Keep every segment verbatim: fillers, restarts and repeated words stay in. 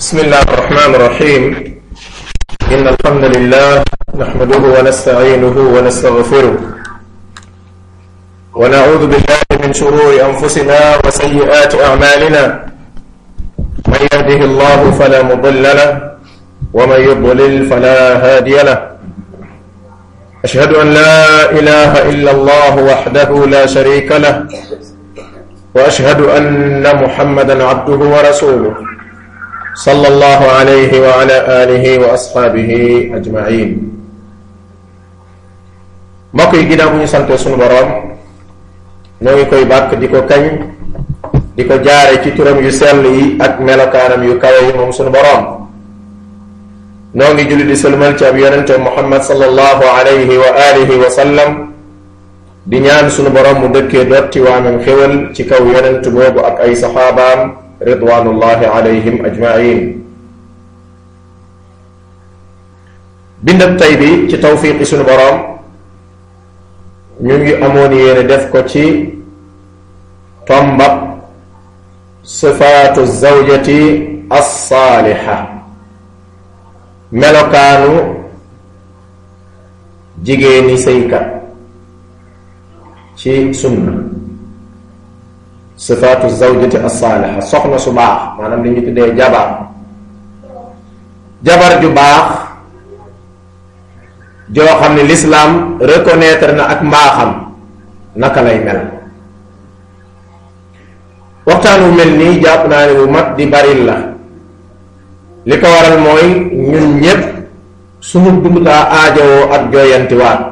بسم الله الرحمن الرحيم إن الحمد لله نحمده ونستعينه ونستغفره ونعوذ بالله من شرور أنفسنا وسيئات أعمالنا من يهده الله فلا مضل له ومن يضلل فلا هادي له أشهد أن لا إله إلا الله وحده لا شريك له وأشهد أن محمدا عبده ورسوله صلى الله عليه وعلى آله وأصحابه أجمعين mbokk yi ginnaaw bu ñu sante sunu boroom ñoo ngi koy bàkk di ko kañ di ko jaare ci turam yu sell yi ak melokaanam yu kawe yi moom sunu boroom noo ngi julli di sëlmal ci ab yonente Muhammad sallallahu alayhi wa alihi wa sallam di ñaan sunu boroom mu dëkkee dotti waamam xéwal ci kaw yonent boobu ak ay saxaabaam ridwanullahi alayhim ajmain bindab tay bi ci tawfiqi sunu boroom ñu ngi amoon yéene def ko ci tombab sifaatu zawjati as-saaliha melokaanu jigéeni sëykat ci sunna sifaatu zawjati as-saaliha soxna su baax maanaam li ñu tuddee jabar jabar ju baax joo xam ne l'islam reconnaître na ak mbaaxam naka lay mel waxtaan wu mel nii jàpp naa ne bu mat di baril la li ko waral mooy ñun ñépp suñu dund daa aajowoo ak jooyantiwaat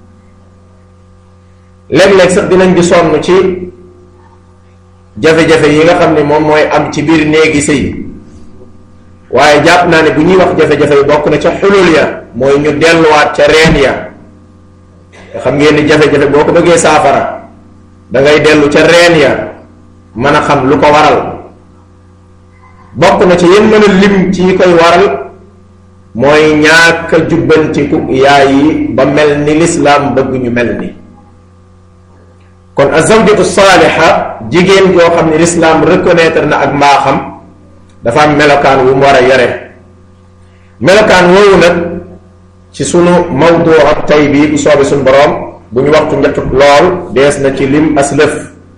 léeg-léeg sax dinañ di sonn ci jafe-jafe yi nga xam ne moom mooy am ci biir néegi sëy waaye jàpp naa ne bu ñuy wax jafe-jafe yi bokk na ca xulul ya mooy ñu delluwaat ca reen ya nga xam ngeen ni jafe-jafe boo ko bëggee saafara da ngay dellu ca reen ya mën a xam lu ko waral bokk na ci yéen mën a lim ci yi koy waral mooy ñàkk a jubbantiku yaay yi ba mel ni lislaam bëgg ñu mel ni kon azawjatu saaliha jigéen joo xam ne lislaam reconnaître na ak mbaaxam dafa am melokaan wu mu war a yore melokaan woowu nag ci sunu mawdu ak tay bii bu soobee suñu boroom bu ñu waxtu njëkkut lool dees na ci lim aslëf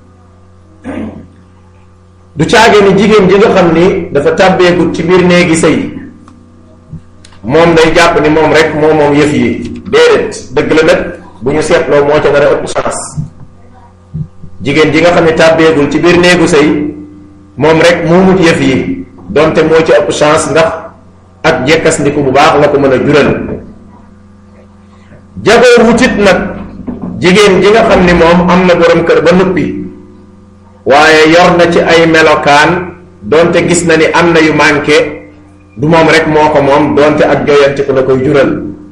du caagee ni jigéen ji nga xam ni dafa tàbbeegut ci biir néegi sëy moom day jàpp ni moom rek moom moom yëf yi déedéet dëgg la nag bu ñu seetloo moo ca dara ëpp chance jigéen ji nga xam ne tàbbeegul ci biir néegu sëy moom rek moomut yëf yi donte moo ci ëpp chance ndax ak jekkas ndiku bu baax la ko mën a jural jagoo wutit nag jigéen ji nga xam ni moom am na borom kër ba noppi waaye yor na ci ay melokaan donte gis na ni am na yu manqué du moom rek moo ko moom donte ak joyanti ko la koy jural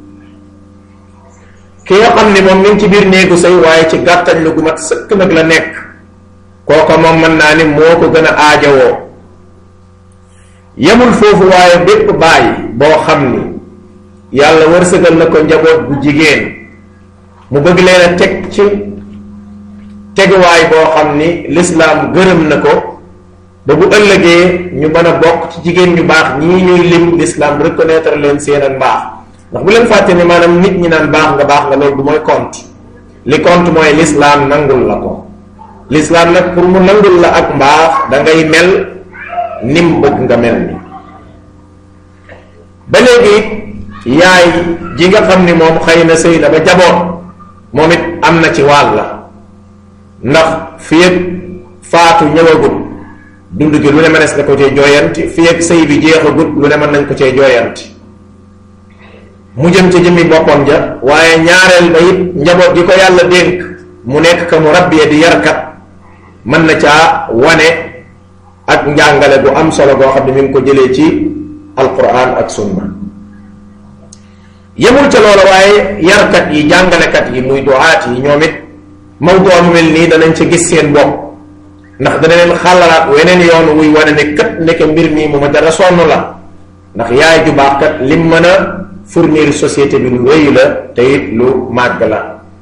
ki nga xam ni moom mi ngi ci biir néegu sëy waaye ci gàttañ lu gu mat sëkk nag la nekk kooka moom mën naa ni moo ko gën a aajowoo yemul foofu waaye bépp baay boo xam ni yàlla wërsëgal na ko njaboot bu jigéen mu bëgg leen a teg ci teguwaay boo xam ni lislaam gërëm na ko ba bu ëllëgee ñu mën a bokk ci jigéen ñu baax ñii ñuy lim lislaam reconnaître leen seen ak mbaax ndax bu leen fàtte ni maanaam nit ñi naan baax nga baax nga loolu du mooy compte li compte mooy lislaam nangul la ko lislaam nag pour mu nangul la ak mbaax da ngay mel nim bëgg nga mel ni ba léegi yaay ji nga xam ni moom xëy na sëy na ba jaboot moom it am na ci wàll la ndax fii ak faatu ñëwagut dund gi lu ne mënees na ko cee jooyanti fii ak sëy bi jeexagut lu ne mën nañ ko cee jooyanti mu jëm ca jëmmi boppam ja waaye ñaareel ba it njaboot gi ko yàlla dénk mu nekk ka mu rabbiya di yarkat mën na caa wane ak njàngale bu am solo goo xam ne mi ngi ko jëlee ci alquran ak sunna yemul ca loola waaye yarkat yi jàngalekat yi muy duaat yi ñoom it mawdu mu mel nii danañ ca gis seen bopp ndax dana leen xalalaat weneen yoon wuy wane ne kat ndeke mbir mii mu ma dara sonn la ndax yaay ju baax kat lim mën a fournir société bi lu rëy la te it lu màgg la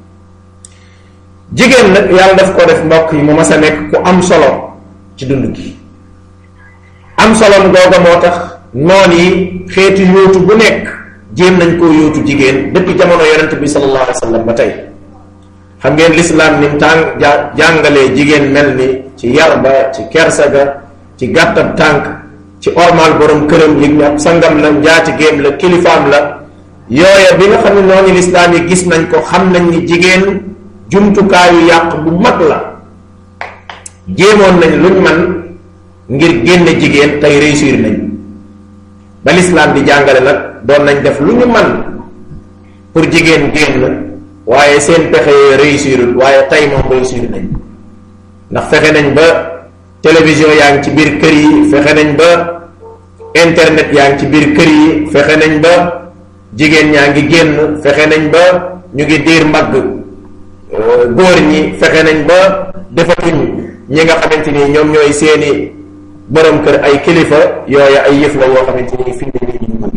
jigéen nag yàlla daf ko def mbokk yi mu mas a nekk ku am solo ci dund gi am solom googa moo tax noon yi xeeti yóotu bu nekk jéem nañ koo yóotu jigéen depuis jamono yonent bi sallallahu alayhi wa sallam ba tey. xam ngeen lislaam ni mu tàng jàngalee jigéen mel ni ci yar ba ci kersa ga ci gàttab tànk ci ormal borom këram yëg ne ab sangam la njaati géem la kilifaam la yooya bi nga xam ne noonu lislaam yi gis nañ ko xam nañ ni jigéen jumtukaayu yàq bu mag la jéemoon nañ luñ man ngir génne jigéen tey réussir nañ ba lislaam di jàngale nag doon nañ def lu ñu man pour jigéen génn waaye seen pexe réussirul waaye tey moom réussir nañ ndax fexe nañ ba télévision yaa ngi ci biir kër yi fexe nañ ba internet yaa ngi ci biir kër yi fexe nañ ba jigéen ñaa ngi génn fexe nañ ba ñu ngi diir mbagg góor ñi fexe nañ ba defatuñ ñi nga xamante ni ñoom ñooy seeni borom kër ay kilifa yooya ay yëf la yoo xamante ni fi mu ne nii ñu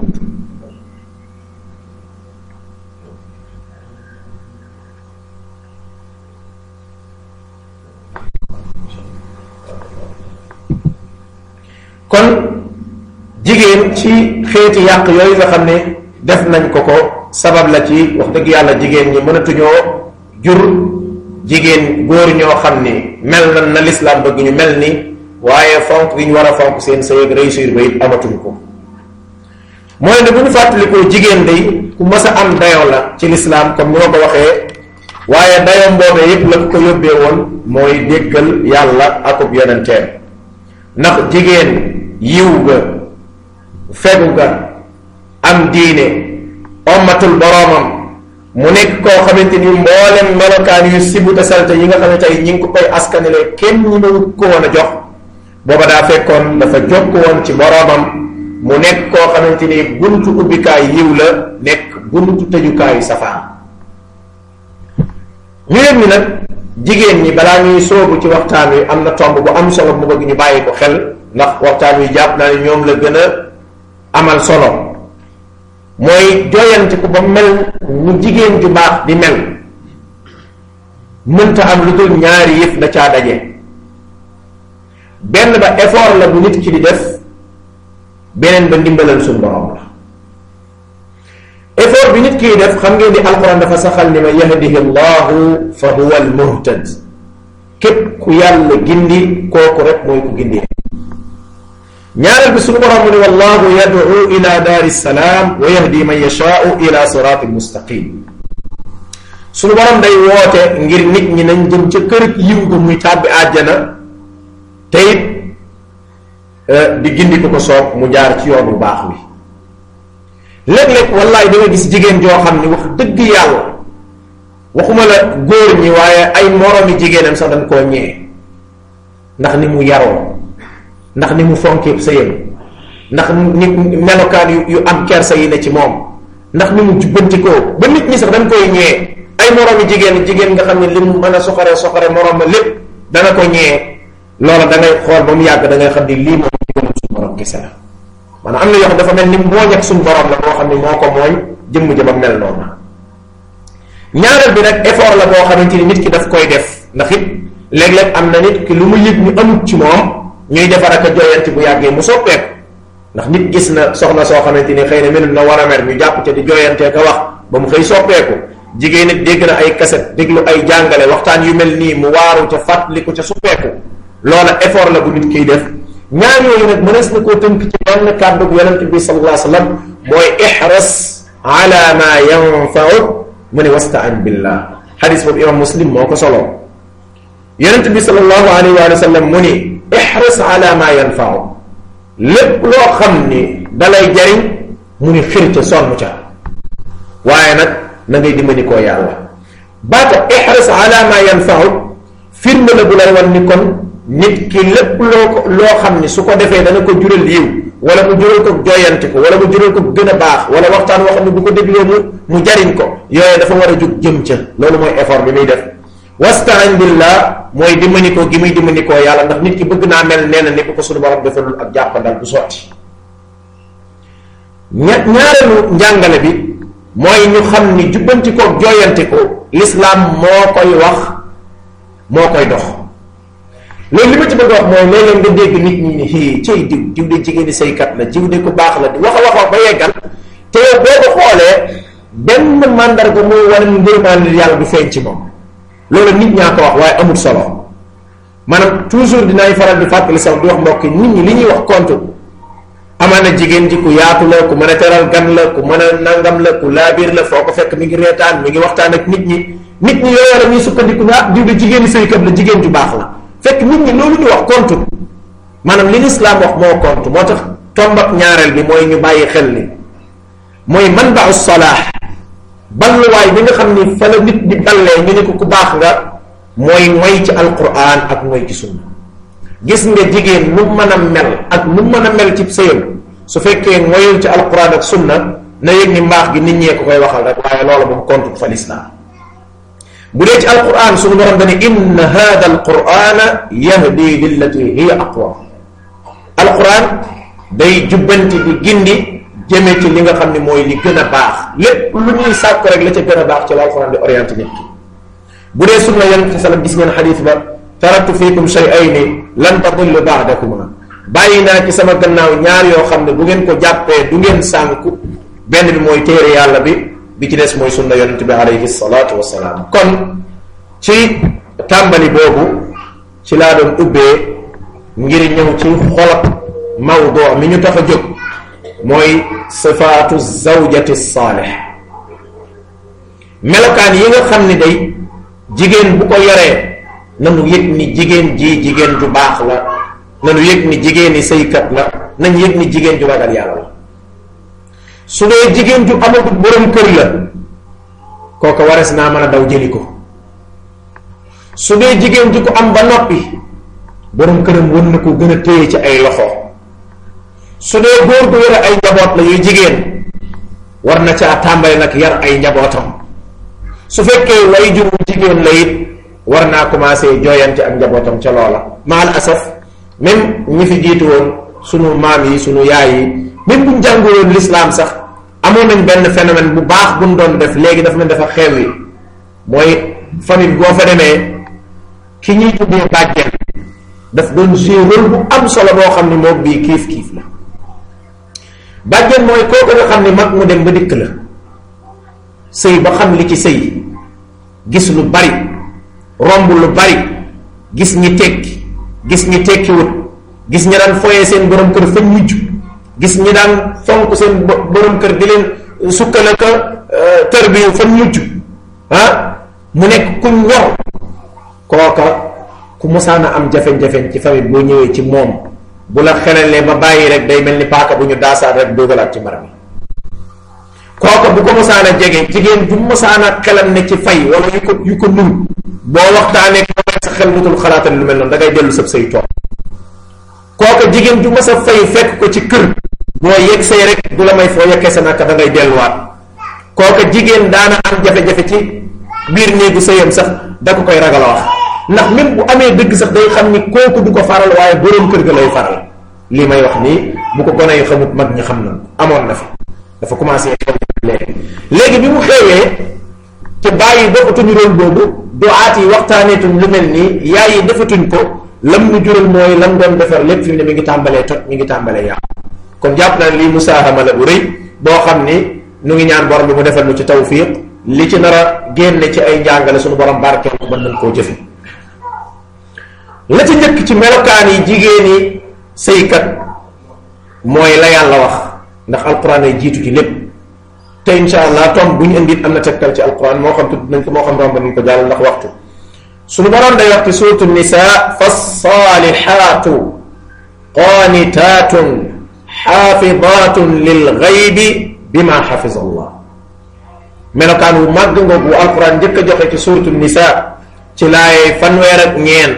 kon jigéen ci xeeti yàq yooyu nga xam ne def nañ ko ko sabab la ci wax dëgg yàlla jigéen ñi mënatuñoo jur jigéen góor ñoo xam ni mel na na lislaam bëgg ñu mel ni waaye fonk gi ñu war a fonk seen sëy réussir ba it amatuñ ko mooy ne bu ñu fàttalikoo jigéen day ku mës a am dayoo la ci lislaam comme ni ma ko waxee waaye dayoom boobee yépp la ko yóbbee woon mooy déggal yàlla akub yonenteem ndax jigéen yiw ga fegu ga am diine ommatul boroomam mu nekk koo xamante ni mboolem melokaan yu sibuta salte yi nga xam ne tey ñi ngi ko koy askanele kenn ñi ma ko woon a jox booba daa fekkoon dafa jokk woon ci boroomam mu nekk koo xamante ni buntu ubbikaay yiw la nekk buntu tëjukaayu safaan ñu leen ni nag jigéen ñi balaa ñuy soobu ci waxtaan wi am na tomb bu am solo bu bëgg ñu bàyyi ko xel ndax waxtaan wi jàpp naa ne ñoom la gën a amal solo mooy jooyante ko ba mel ñu jigéen ju baax di mel mënta am lu dul ñaari yëf da caa daje benn ba effort la bu nit ki di def beneen ba ndimbalal suñu borom la effort bi nit kiy def xam ngeen di alquran dafa saxal ni ma yahdihi llahu fa huwa al muhtad képp ku yàlla gindi kooku rek mooy ku gindi ñaareel bi suñu borom mu ne wallahu yad'u ila daari salaam wa yahdi man yashaa'u ila siraatin mustaqim suñu borom day woote ngir nit ñi nañ jëm ca kër yiw ga muy tàbbi àjjana te it di gindi ko ko soob mu jaar ci yoon bu baax wi léeg-léeg wallaay da nga gis jigéen joo xam ni wax dëgg yàlla waxuma la góor ñi waaye ay moroomi jigéenam sax dañ koo ñee ndax ni mu yaroo ndax ni mu fonkeeb sëyam ndax ni melokaan yu yu am kersa yi ne ci moom ndax ni mu jubbantikoo ba nit ñi sax dañ koy ñee ay moroomi jigéen jigéen nga xam ne li mu mën a soxare soxare moroom ma lépp dana ko ñee loola da ngay xool ba mu yàgg da ngay xam ni lii moom jigéen suñu borom kese la maanaam am na yoo xam dafa mel ni mooñ ak suñu borom la boo xam ne moo ko mooñ jëmm ja ba mel noonu ñaareel bi nag effort la boo xamante ni nit ki daf koy def ndax it léeg-léeg am na nit ki lu mu yëg ñu amut ci moom ñuy defar ak a joyanti bu yàggee mu soppeeku ndax nit gis na soxna soo xamante ni xëy na melul na war a mer ñu jàpp ca di joyantee ka wax ba mu xëy soppeeku jigéen nag dégg na ay kaset déglu ay jàngale waxtaan yu mel nii mu waaru ca fàttali ko ca suppeeku loola effort la bu nit kiy def ñaar yooyu nag mënees na koo tënk ci benn kàddu bu yonent bi sallallahu alayhi wa sallam mooy ihras ala ma yanfauk mu ne wastaan billah xadis boobu imam muslim moo ko solo yonent bi sallallahu alayhi wa sallam mu ni ihras ala ma yanfauk lépp loo xam ni dalay jariñ mu ni xir ca sonn ca waaye nag na ngay dimbali koo yàlla baata ihras ala ma yanfauk firnde la bu lay wan ni kon nit ki lépp loo ko loo xam ni su ko defee dana ko jural yiw wala mu jural ko joyanti ko wala mu jural ko gën a baax wala waxtaan woo xam ne bu ko dégloo mu mu jariñ ko yooyu dafa war a jug jëm ca loolu mooy effort bi muy def wastaan billah mooy dimbali ko gi muy dimbali koo yàlla ndax nit ki bëgg naa mel nee na ni bu ko suñu borom defalul ak jàppandal du sotti ña ñaareelu njàngale bi mooy ñu xam ni jubbanti ko joyanti ko l'islam moo koy wax moo koy dox loolu li ma ci bëgg wax mooy léeg-léeg nga dégg nit ñi ni hii cay diw diw de jigéen di saykat la jiw de ku baax la di wax a wax wax ba yeggal te yow boo ko xoolee benn mandarga muy wane ni ngërmaande yàlla du feeñ ci moom. loolu nit ñaa ko wax waaye amul solo maanaam toujours dinaay faral di fàttali sax di wax mbokk nit ñi li ñuy wax compte amaana jigéen ji ku yaatu la ku mën a teral gan la ku mën a nangam la ku laabiir la foo ko fekk mi ngi reetaan mi ngi waxtaan ak nit ñi nit ñi yooyu la ñuy sukkandiku naa diw de jigéen ñi saykat la jigéen ju baax la fekk nit ñi loolu ñu wax compte maanaam li lislaam wax moo compte moo tax tombak ñaareel bi mooy ñu bàyyi xel ni mooy manba'u salaax balluwaay bi nga xam ni fa la nit di ballee ñu ne ko ku baax nga mooy moy ci alquran ak moy ci sunna gis nga jigéen nu mën a mel ak nu mën a mel ci sëyam su fekkee moyul ci alquran ak sunna na yëg ni mbaax gi nit ñee ko koy waxal rek waaye loolu moom compte fa lislaam bu dee ci alquran suñu borom dane inna hada alqurana yahdi lillati hiya aqwa alquran day jubbanti di gindi jëme ci li nga xam ne mooy li gën a baax lépp lu ñuy sàkk rek la ca gën a baax ci la alquran di orienté nit ki bu dee sunna yonent bi sallam gis ngeen xadis ba taraktu fiikum shay'ayni lan tadillu ba'dakuma bàyyi naa ci sama gannaaw ñaar yoo xam ne bu ngeen ko jàppee du ngeen sànku benn bi mooy téere yàlla bi bi ci des mooy sunna yonent bi alayhi salaatu wasalaam kon ci tàmbali boobu ci laa doon ubbee ngir ñëw ci xolab mawdu mi ñu tax a jóg mooy sifaatu zawjati saalih melokaan yi nga xam ne day jigéen bu ko yoree nanu yëg ni jigéen ji jigéen ju baax la nanu yëg ni jigéen ni sëykat la nañ yëg ni jigéen ju ragal yàlla la su dee jigéen ju amagut borom kër la kooka wares naa mën a daw jëli ko su dee jigéen ju ko am ba noppi borom këram wën na ko gën a téye ci ay loxo su dee góor gu yore ay njaboot la yuy jigéen war na caa tàmbali nag yar ay njabootam su fekkee way juru jigéen la it war naa commencé jooyante ak njabootam ca loola maal asaf même ñi fi jiitu woon sunu maam yi sunu yaay yi même buñ jànguloon l'islam sax amoon nañ benn phénomène bu baax buñ doon def léegi dafa mel dafa xew yi mooy famille boo fa demee ki ñuy tuddee bàjjen daf doon jouer rôle bu am solo boo xam ne moom bii kiif kiif la bàjjen mooy kooku nga xam ne mag mu dem ba dikk la sëy ba xam li ci sëy gis lu bari romb lu bari gis ñi tekki gis ñi tekkiwut gis ñi daan foyee seen borom kër fañ mujj gis ñi daan fonk seen borom kër di leen sukkal ak tër bi fañ mujj ah mu nekk kuñ war kooka ku mosaana am jafe-jafe ci famille boo ñëwee ci moom bu la xelalee ba bàyyi rek day mel ni paaka bu ñu daasaat rek dugalaat ci mbar mi kooka bu ko mosaana jege jigéen bu mosaana xelam ne ci fay wala yu ko yu ko nul boo waxtaanee ko sa xel mutul xalaatal lu mel noonu da ngay dellu sab say toog kooka jigéen ju mas a fay fekk ko ci kër boo yegg say rek du la may foo yekkee sa naka da ngay delluwaat kooka jigéen daana am jafe-jafe ci biir néegu sëyam sax da ko koy ragal a wax ndax même bu amee dëgg sax day xam ni kooku du ko faral waaye boroom kër ga lay faral lii may wax nii bu ko gone yu xamut mag ñi xam na amoon na fi dafa commencé léegi léegi bi mu xewee te bàyyi defatuñu rôle boobu duaat yi waxtaaneetuñ lu mel nii yaay yi defatuñ ko lam nu jural mooy lam doon defar lépp fi mu ne mi ngi tàmbalee toj mi ngi tàmbalee yàqu kon jàpp naa lii musaahama la bu rëy boo xam ni nu ngi ñaan borom bi mu defal nu ci tawfiq li ci nar a génne ci ay njàngale suñu borom barkeel ko mën nañ koo jëfe la ci njëkk ci melokaan yi jigéen yi sëykat mooy la yàlla wax ndax alquran ay jiitu ci lépp te insha allah tom bu ñu indi am na tegtal ci alquran moo xam tudd nañ ko moo xam romb nañ ko jàll ndax waxtu suñu borom day wax ci suuratu nisaa fassaalihaatu qaanitaatun xaafidaatun lil gaybi bima xafiza allah melokaan wu màgg ngoog wu alquran njëkk a joxe ci suuratu nisaa ci laay fanweer ak ñeent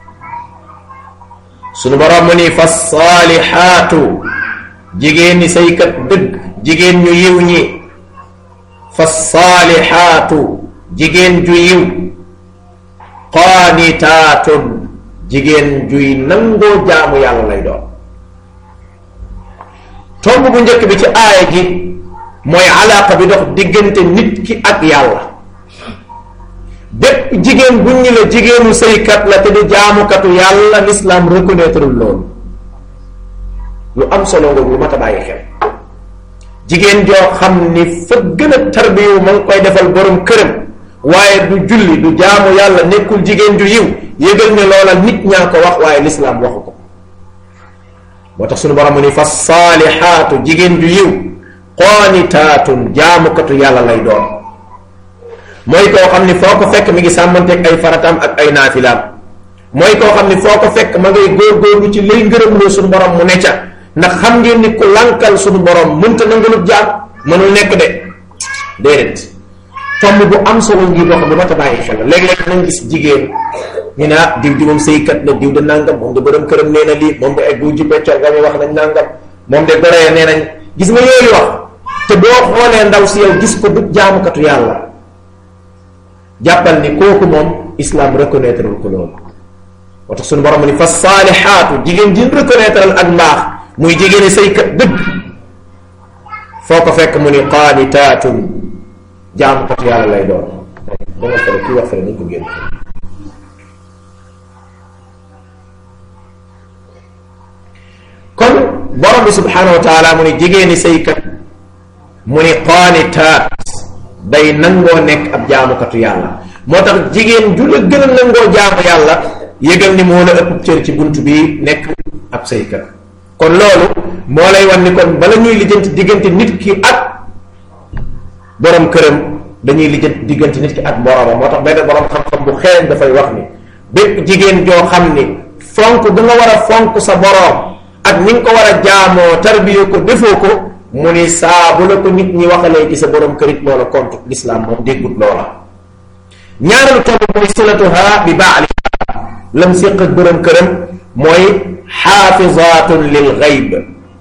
suñu borom mu ni fassaalihaatu jigéen ñi saykat dëgg jigéen ñu yiw ñi fassaalihaatu jigéen ju yiw qaanitaatun jigéen juy nangoo jaamu yàlla lay doon tomb bu njëkk bi ci aaya ji mooy alaaqa bi dox diggante nit ki ak yàlla bépp jigéen buñ ñu la jigéenu sëykat la te di jaamukatu yàlla l'islam reconnaître loolu. lu am solo nga lu mat a bàyyi xel jigéen joo xam ni fa gën a tarbiyu ma ngi koy defal borom këram waaye du julli du jaamu yàlla nekkul jigéen ju yiw yëgal ne loola nit ñaa ko wax waaye l'islam waxu ko. moo tax suñu borom mu ni fa saalihaatu jigéen ju yiw qaanitaatun jaamukatu yàlla lay doon mooy koo xam ni foo ko fekk mi ngi sàmmanteeg ay farataam ak ay naafilaam mooy koo xam ni foo ko fekk ma ngay góorgóorlu ci lay ngërëm loo suñu borom mu ne ca ndax xam ngeen ni ku lankal suñu borom mënta nangalut jaam mënul nekk de déedéet tomb bu am solo ngir boo xam bu mat a bàyyi xel léeg-léeg nañ gis jigéen ñu ne ah diw di moom sëykat la diw de nangam moom de borom këram nee na lii moom de ay bu jibbee cor ga mi wax nañ nangam moom de goree nee nañ gis nga yooyu wax te boo xoolee ndaw si yow gis ko du jaamukatu yàlla jàppal ni kooku moom islam reconnaître ko loolu. moo tax suñu borom ni fa saalihaatu jigéen ji reconnaître ak mbaax muy jigéeni sëykat dëgg foo ko fekk mu ni qaanitaatun jaamukatu yàlla lay doon. danga fere kii wax fere nañ ko génn. kon borom bi subhanahu wa taala mu ni jigéeni sëykat mu ni qaanitaat day nangoo nekk ab jaamukatu yàlla moo tax jigéen ju la gën a nangoo jaamu yàlla yëgal ni moo la ëpp cër ci bunt bi nekk ab sëykat. kon loolu moo lay wan ni kon bala ñuy lijjanti diggante nit ki ak borom këram dañuy lijjanti diggante nit ki ak boromam moo tax benn borom xam-xam bu xeeñ dafay wax ni bépp jigéen joo xam ni fonk da nga war a fonk sa borom ak ni nga ko war a jaamoo tarbiyo ko defoo ko mu ni saa bu la ko nit ñi waxalee ci sa borom kërit loola compte l'islam moom déggut loola. ñaareelu tomb mooy silatuha bi baaliha lam séq ak borom këram mooy xaafizatun lil gayb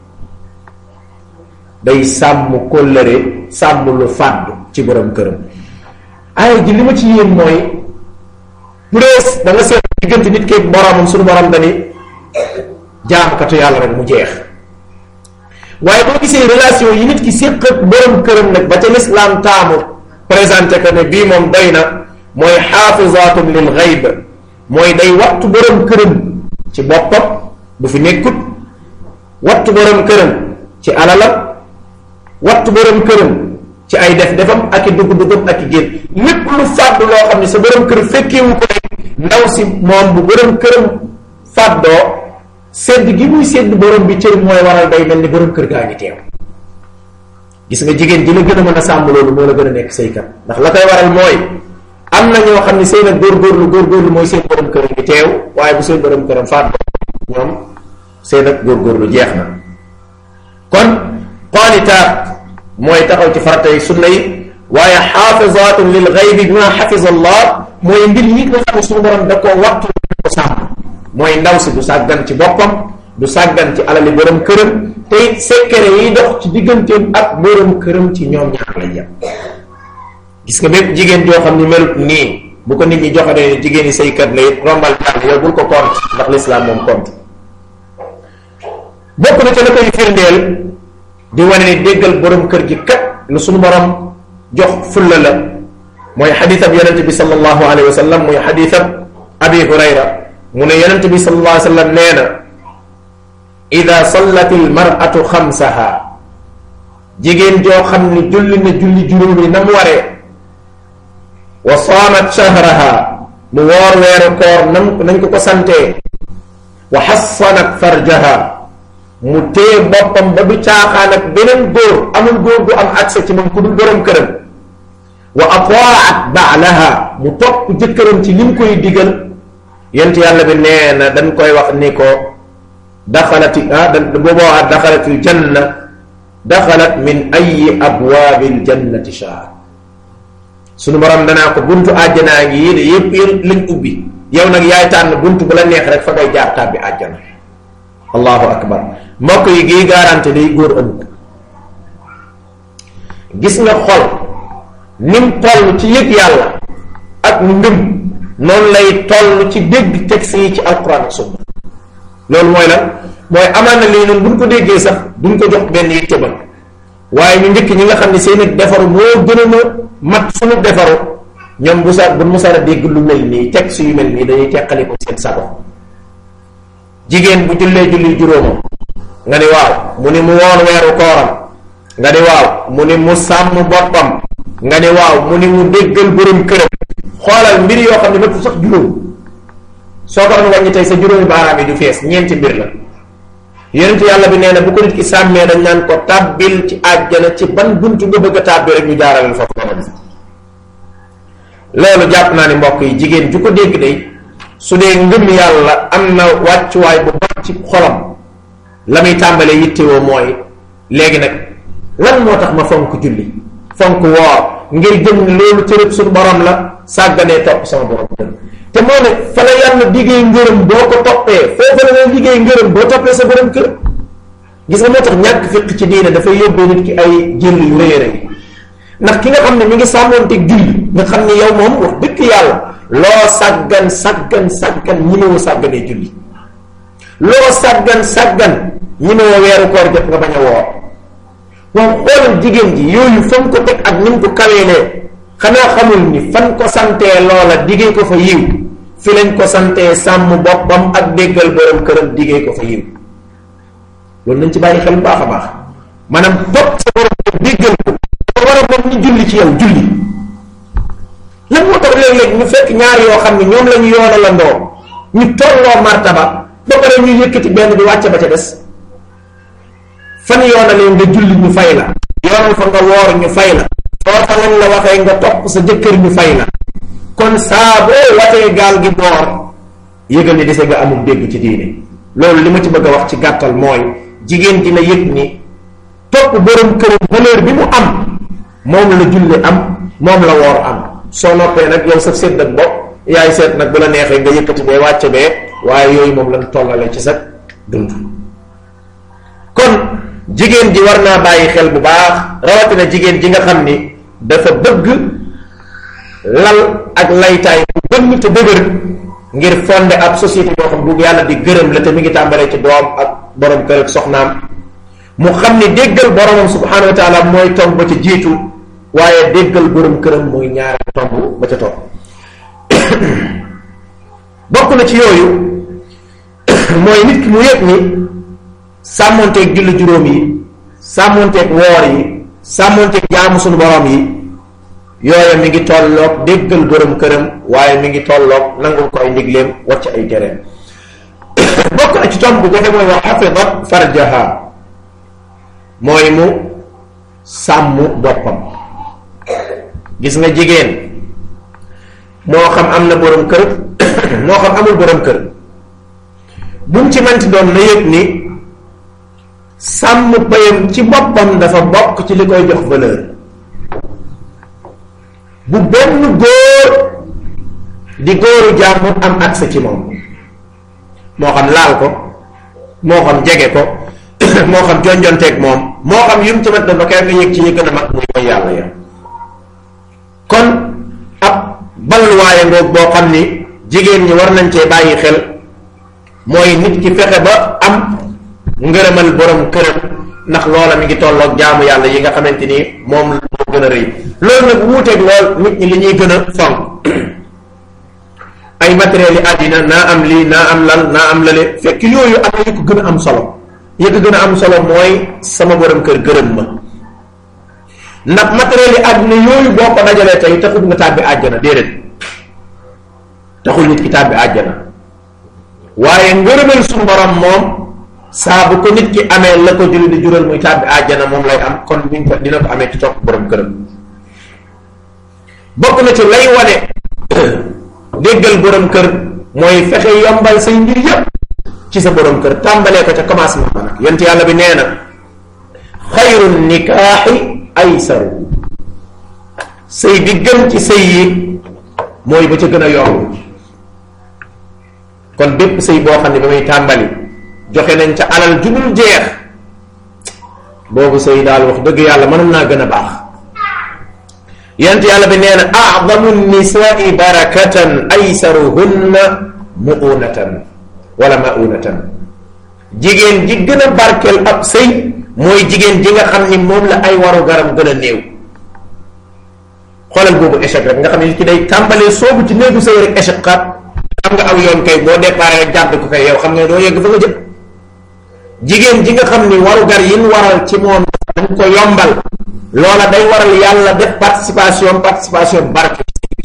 day sàmm kóllëre sàmm lu fàddu ci borom këram. ay ji li ma ci yéen mooy bu dee da nga seet diggante nit keeg boromam suñu borom dani jaamkatu yàlla rek mu jeex waaye boo gisee relation yi nit ki séq ak borom këram nag ba ca lislaam taamu présenté que ne bii moom doy na mooy xaafizatun lil gayb mooy day wattu borom këram ci boppam bu fi nekkut wattu borom këram ci alalam wattu borom këram ci ay def defam ak i dugg duggam ak i génn lépp lu fàddu loo xam ne sa borom kër fekkeewu ko rek ndaw si moom bu borom këram fàddoo sedd gi muy sedd borom bi cër mooy waral day mel ni borom kër gaa ngi teew. gis nga jigéen ji la gën a mën a sàmm loolu moo la gën a nekk saykat ndax la koy waral mooy am na ñoo xam ne seen ak góorgóorlu góorgóorlu mooy seen borom kër ngi teew waaye bu seen borom këram fàddoo ñoom seen ak góorgóorlu jeex na. kon qaanitaat mooy taxaw ci farata yi sunna yi waaye xaafizatun lil ghaybi bima xafiza allah mooy mbir yi nga xam ne suñu borom da koo wattu ko sàmm mooy ndaw si du sàggan ci boppam du sàggan ci alali borom këram te sekkere yi dox ci digganteem ak borom këram ci ñoom ñaar lay yem. gis nga bépp jigéen joo xam ni melut nii bu ko nit ñi joxe ne jigéen yi saykat la it rombal jàng yow bul ko compte ndax l'islam moom compte. bokk na ca la koy firndeel di wane ni déggal borom kër gi kat lu suñu borom jox fulla la mooy xadiisab yonente bi sallallahu alayhi wa sallam mooy xadiisab abi hurayra mu ne yonente bi sallallahu alayhi wa sallam nee na ida sallat al mar'atu xamsaha jigéen joo xam ni julli na julli juróomi na mu waree wa saamat shahraha mu woor weeru koor nam nañ ko ko santee wa xassanat farjaha mu téye boppam ba du caaxaan ak beneen góor amul góor gu am accès ci moom ku dul borom këram wa ataat baalaha mu topp jëkkëram ci lim koy digal yent yàlla bi nee na dañ koy wax ni ko daxalati ah da booboo daxalatil janna daxalat min ayi abwaabil jannati shaa sunu borom danaa ko buntu àjjanaa ngi yi de yépp yépp lañ ubbi yow nag yaay tànn buntu bu la neex rek fa ngay jaar tàbbi àjjana allahu akbar mbokk yi gii garanti day góor amut gis nga xol nim toll ci yëg yàlla ak ngëm noonu lay toll ci dégg texte yi ci alquran ak sunna loolu mooy lan mooy amaan na lii noonu buñ ko déggee sax duñ ko jox benn yitte ba waaye ñu njëkk ñi nga xam ne seen defaru moo gën a mat suñu defaru ñoom bu sa bu musara dégg lu mel nii texte yu mel nii dañuy teqali ko seen sago. jigéen bu jullee julli juróomam nga ni waaw mu ni mu woon weeru kooram nga ni waaw mu ni mu sàmm boppam nga ni waaw mu ni mu déggal borom këram. xoolal mbir yoo xam ne mépp sax juróom soo ko doon wàññi tey sa juróomi baaraam yi du fees ñeenti mbir la. yonent yàlla bi nee na bu ko nit ki sàmmee dañ naan ko tàbbil ci àjjana ci ban buntu nga bëgg a tàbbi rek ñu jaarale fa ko loolu jàpp naa ni mbokk yi jigéen ju ko dégg day su dee ngëm yàlla am na wàccuwaay bu baax ci xolam la muy tàmbalee yittewoo mooy léegi nag lan moo tax ma fonk julli fonk woor ngir jëm ne loolu cërëb suñu borom la sàgganee topp sama borom te moo ne fa la yàlla liggéey ngërëm boo ko toppee foofu la ngay liggéey ngërëm boo toppee sa borom kër. gis nga moo tax ñàkk fiq ci diine dafay yóbbee nit ki ay jël yu rëy rëy ndax ki nga xam ne mi ngi sàmmoonteeg julli nga xam ne yow moom wax dëgg yàlla loo sàggan sàggan sàggan ñi ma sàgganee julli loo sàggan sàggan ñi ma weeru koor jot nga bañ a woor waaw xoolal jigéen ji yooyu fan ko teg ak ni mu ko kaweelee xanaa xamul ni fan ko santee loola diggee ko fa yiw fi lañ ko santee sàmm boppam ak déggal borom këram diggee ko fa yiw loolu nañ ci bàyyi xel bu baax a baax maanaam topp sa borom kër déggal ko ko war a moom ni julli ci yow julli lan moo tax léeg-léeg ñu fekk ñaar yoo xam ne ñoom la ñu yoonalandoo ñu tolloo martaba ba pare ñu yëkkati benn bi wàcce ba ca des fan yoonalee nga julli ñu fay la yoonal fa nga woor ñu fay la foofa lañ la waxee nga topp sa jëkkër ñu fay la kon saa boo watee gaal gi boor yëgal ni dese nga amul dégg ci diine loolu li ma ci bëgg a wax ci gàttal mooy jigéen dina yëg ni topp borom këram valeur bi mu am moom la julli am moom la woor am soo noppee nag yow sa seet nag bopp yaay seet nag bu la neexee nga yëkkati bee wàcce bee waaye yooyu moom lañ tollale ci sa dund. kon jigéen ji war naa bàyyi xel bu baax rawatina jigéen ji nga xam ni dafa bëgg lal ak laytaay bu gën te dëgër ngir fondé ab société boo xam bu yàlla di gërëm la te mi ngi tàmbalee ci doom ak borom kër ak soxnaam mu xam ni déggal boromam subhanahu wa taala mooy tomb ba ca jiitu waaye déggal borom këram mooy ñaari tomb ba ca topp. bokk na ci yooyu mooy nit ki mu yëg ni sàmmonteeg julli juróom yi sàmmonteeg woor yi sàmmonteeg jaamu sunu borom yi yooya mi ngi tolloog déggal borom këram waaye mi ngi tolloog nangul ko ay ndigleem wàcc ay tereem. bokk na ci tomb bu jafe mooy wax xafidat farjaha mooy mu sàmm boppam. gis nga jigéen moo xam am na borom kër moo xam amul borom kër bu mu ci manti doon na yëg ni sàmm payam ci boppam dafa bokk ci li koy jox valeur. bu benn góor di góoru jàmbur am accès ci moom moo xam laal ko moo xam jege ko moo xam jonjonteeg moom moo xam yum ci mat doon ba kay nga yëg ci ñi gën a mag muy mooy yàlla ya kon ab balluwaaye ngoog boo xam ni jigéen ñi war nañ cee bàyyi xel mooy nit ki fexe ba am ngërëmal borom këram ndax loola mi ngi tolloog jaamu yàlla yi nga xamante ni moom moo gën a rëy loolu nag wuuteeg lool nit ñi li ñuy gën a fonk ay matériels yi àddina naa am lii naa am lal naa am lale fekk yooyu am na yu ko gën a am solo yi ko gën a am solo mooy sama borom kër gërëm ma ndax matériels yi àddina yooyu boo ko dajalee tey taxul nga tàbbi àjjana déedéet taxul nit ki tàbbi àjjana waaye ngërëmal suñu borom moom saa bu ko nit ki amee la ko julli di jural muy tàbbi àjjana moom lay am kon mi ngi ko dina ko amee ci topp borom këram. bokk na ci lay wane déggal borom kër mooy fexe yombal say mbir yépp ci sa borom kër tàmbalee ko ca commencement ba nag yonent yàlla bi nee na xayru nikaaxi aysaru sëy bi gën ci sëy yi mooy ba ca gën a yomb. kon bépp sëy boo xam ne ba muy tàmbali joxe nañ ca alal ju dul jeex boobu sëy daal wax dëgg yàlla mënoon naa gën a baax. yent yàlla bi nee na a'zamu nisaai barakatan aysaruhunna mu'unatan wala ma'unatan jigéen ji gën a barkeel ab sëy mooy jigéen ji nga xam ni moom la ay waru garam gën a néew. xoolal boobu échec rek nga xam ne ki day tàmbalee soobu ci néegu sëy rek échec xaat xam nga aw yoon kay boo départ rek jàdd ko kay yow xam nga doo yegg fa nga jëm. jigéen ji nga xam ni warugar yin waral ci moom dañ ko yombal loola day waral yàlla def participation participation barke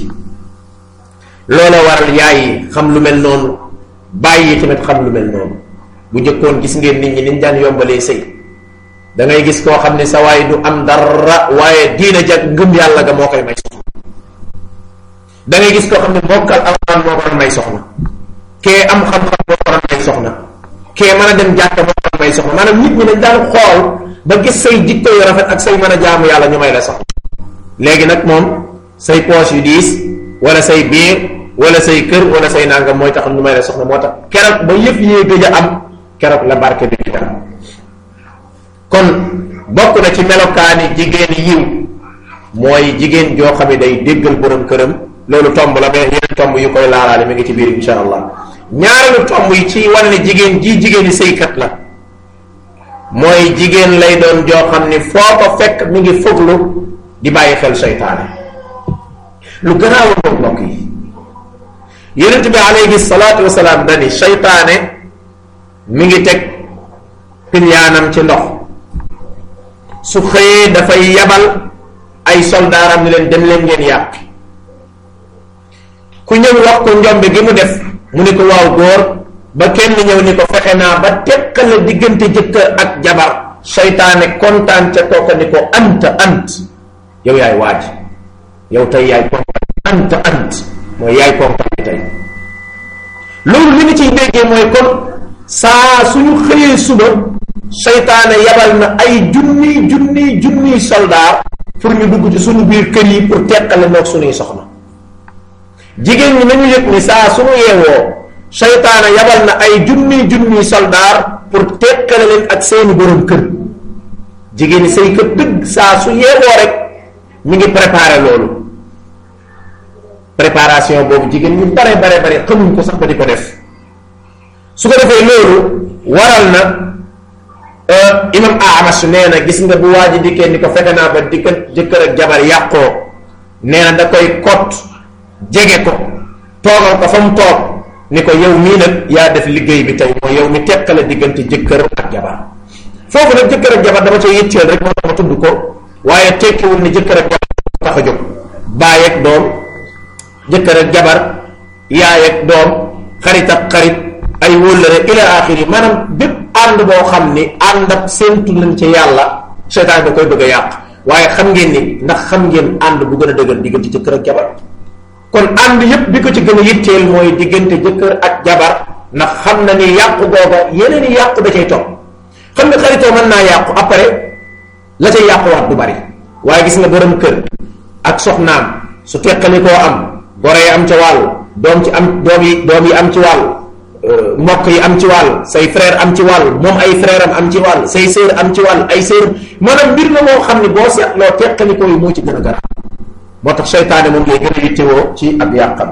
loola waral yaay yi xam lu mel noonu bàyyi tamit xam lu mel noonu. bu njëkkoon gis ngeen nit ñi niñ daan yombalee sëy da ngay gis koo xam ne sa waay du am dara waaye diina jag ngëm yàlla ga moo koy may soxna da ngay gis koo xam ne mokkal alxuraan moo ko may soxna kee am xam-xam moo ko may soxna kee mën a dem jàkka moo ko may soxna maanaam nit ñi dañ daan xool ba gis say jikko yu rafet ak say mën a jaamu yàlla ñu may la soxna. léegi nag moom say poche yu diis wala say biir wala say kër wala say nangam mooy tax ñu may la soxna moo tax keroog ba yëf yee gëj a am keroog la barke bi dara. kon bokk na ci melokaani jigéen yiw mooy jigéen joo xam ne day déggal borom këram loolu tomb la mais yeneen tomb yu koy laalaale mi ngi ci biir insha allah. ñaareelu tomb yi ci wane ne jigéen ji jigéeni sëykat la mooy jigéen lay doon joo xam ne foo ko fekk mi ngi foglu di bàyyi xel seytaane lu gënaaw a mbokk yi yonent bi alayhi salaatu wasalaam dani seytaane mi ngi teg pilyaanam ci ndox su xëyee dafay yabal ay soldaaram ni leen dem leen ngeen yàq ku ñëw wax ko njombe gi mu def mu ni ko waaw góor ba kenn ñëw ni ko fexe naa ba teqale diggante jëkkër ak jabar seytaane kontaan ca kooka ni ko ant ant yow yaay waaj yow tey yaay kontaan ant ant mooy yaay kontaan tey loolu li ni ciy déggee mooy kon saa suñu xëyee suba seytaane yabal na ay junniy junniy junniy soldaar pour ñu dugg ci suñu biir kër yi pour teqale noog suñuy soxna jigéen ñi nañu yëg ni saa suñu yeewoo seytaane yabal na ay junniy junniy soldaar pour teqale leen ak seeni borom kër jigéen ñi say kër dëgg saa su yeewoo rek ñu ngi préparé loolu préparation boobu jigéen ñu bare bare bare xamuñ ko sax ba di ko def su ko defee loolu waral na imam Ahmas nee na gis nga bu waa ji dikkee ni ko fexe naa ba dikka jëkkër ak jabar yàqoo nee na da koy kot jege ko toogal ko fa mu toog ni ko yow mii nag yaa def liggéey bi tey mooy yow mi teqale diggante jëkkër ak jabar foofu nag jëkkër ak jabar dama cay yitteel rek moo tax ma tudd ko waaye tekkiwul ni jëkkër ak jabar tax a jóg baay ak doom jëkkër ak jabar yaay ak doom xarit ak xarit ay wóllëre ila axiri maanaam bépp ànd boo xam ni ànd ak séentu nañ ci yàlla seytaan da koy bëgg a yàq waaye xam ngeen ni ndax xam ngeen ànd bu gën a dëgër diggante jëkkër ak jabar kon ànd yépp bi ko ci gën a yitteel mooy diggante jëkkër ak jabar ndax xam na ni yàqu googa yeneen i yàqu da cay topp xam nga xaritoo mën naa yàqu après la cay yàquwaat du bari waaye gis nga borom kër ak soxnaam su teqali koo am goro yi am ca wàll doom ci am doom yi doom yi am ci wàll mbokk yi am ci wàll say frère am ci wàll moom ay frère am am ci wàll say sœur am ci wàll ay sœur maanaam mbir na moo xam ne boo seetloo teqalikoo yi moo ci gën a garab moo tax seytaane moom lay gën a yittewoo ci ab yàqam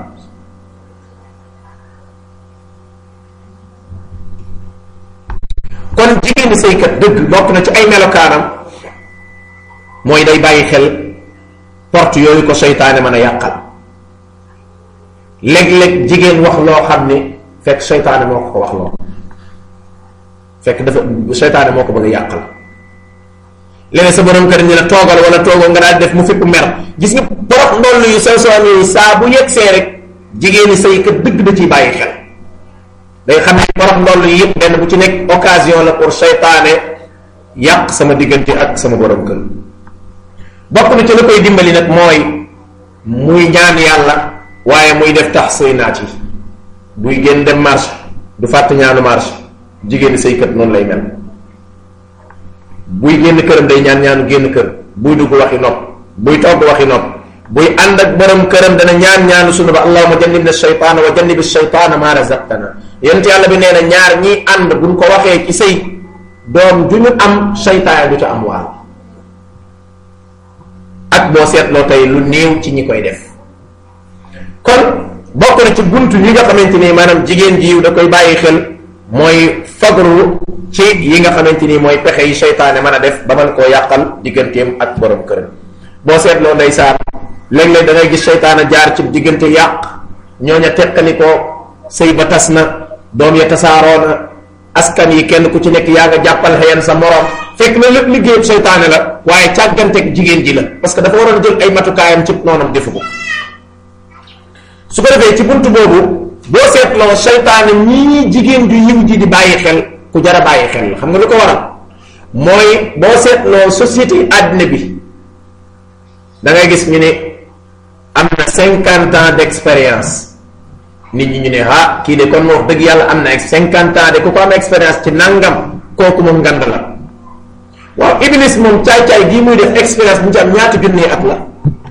kon jigéeni sëykat dëgg bokk na ci ay melokaanam mooy day bàyyi xel porte yooyu ko seytaane mën a yàqal léeg-léeg jigéen wax loo xam ni fekk seytaane moo ko ko wax loo fekk dafa seytaane moo ko bëgg a yàqal léegi sa borom kër ni la toogal wala toogoo nga daal def mu fépp mer gis nga borox ndoll yu sew sew yooyu saa bu yegsee rek jigéeni sëykat dëgg da ciy bàyyi xel day xam ne borox ndoll yi yëpp benn bu ci nekk occasion la pour seytaane yàq sama diggante ak sama borom kër bokk na ci la koy dimbali nag mooy muy ñaan yàlla waaye muy def tax sëy naat yi buy génn dem marché du fàtte ñaanu marché jigéeni sëykat noonu lay mel buy génn këram day ñaan ñaanu génn kër buy dugg waxi nopp buy togg waxi nopp buy ànd ak borom këram dana ñaan ñaanu sunu ba allahumma jannibna shaytaana wa jannibi shaytaana ma razaqtana yent yàlla bi nee na ñaar ñiy ànd buñ ko waxee ci sëy doom ju ñu am seytaane du ca am waal ak boo seetloo tey lu néew ci ñi koy def kon bokk na ci buntu yi nga xamante ni maanaam jigéen jiw da koy bàyyi xel mooy fagru ci yi nga xamante ni mooy pexe yi seytaane mën a def ba mën koo yàqal digganteem ak borom këram boo seetloo ndeysaan léeg-léeg da ngay gis seytaane jaar ci diggante yàq ñooña teqali ko sëy ba tas na doom ya tasaaroo na askan yi kenn ku ci nekk yaa nga jàppal xëyan sa morom fekk na lépp liggéeyub seytaane la waaye càgganteeg jigéen ji la parce que dafa waroon a jël ay matukaayam ci noonam defu ko. su ko defee ci buntu boobu boo seetloo seytaane ñii jigéen ju yiw ji di bàyyi xel ku jar a bàyyi xel la xam nga lu ko waral mooy boo seetloo société àddina bi da ngay gis ñu ne am na cinquante ans d'expérience nit ñi ñu ne ah kii de kon wax dëgg yàlla am na cinquante ans de ku ko am expérience ci nangam kooku moom ngand la waaw iblis moom caay-caay gii muy def expérience bu ñu ci am ñaata junni at la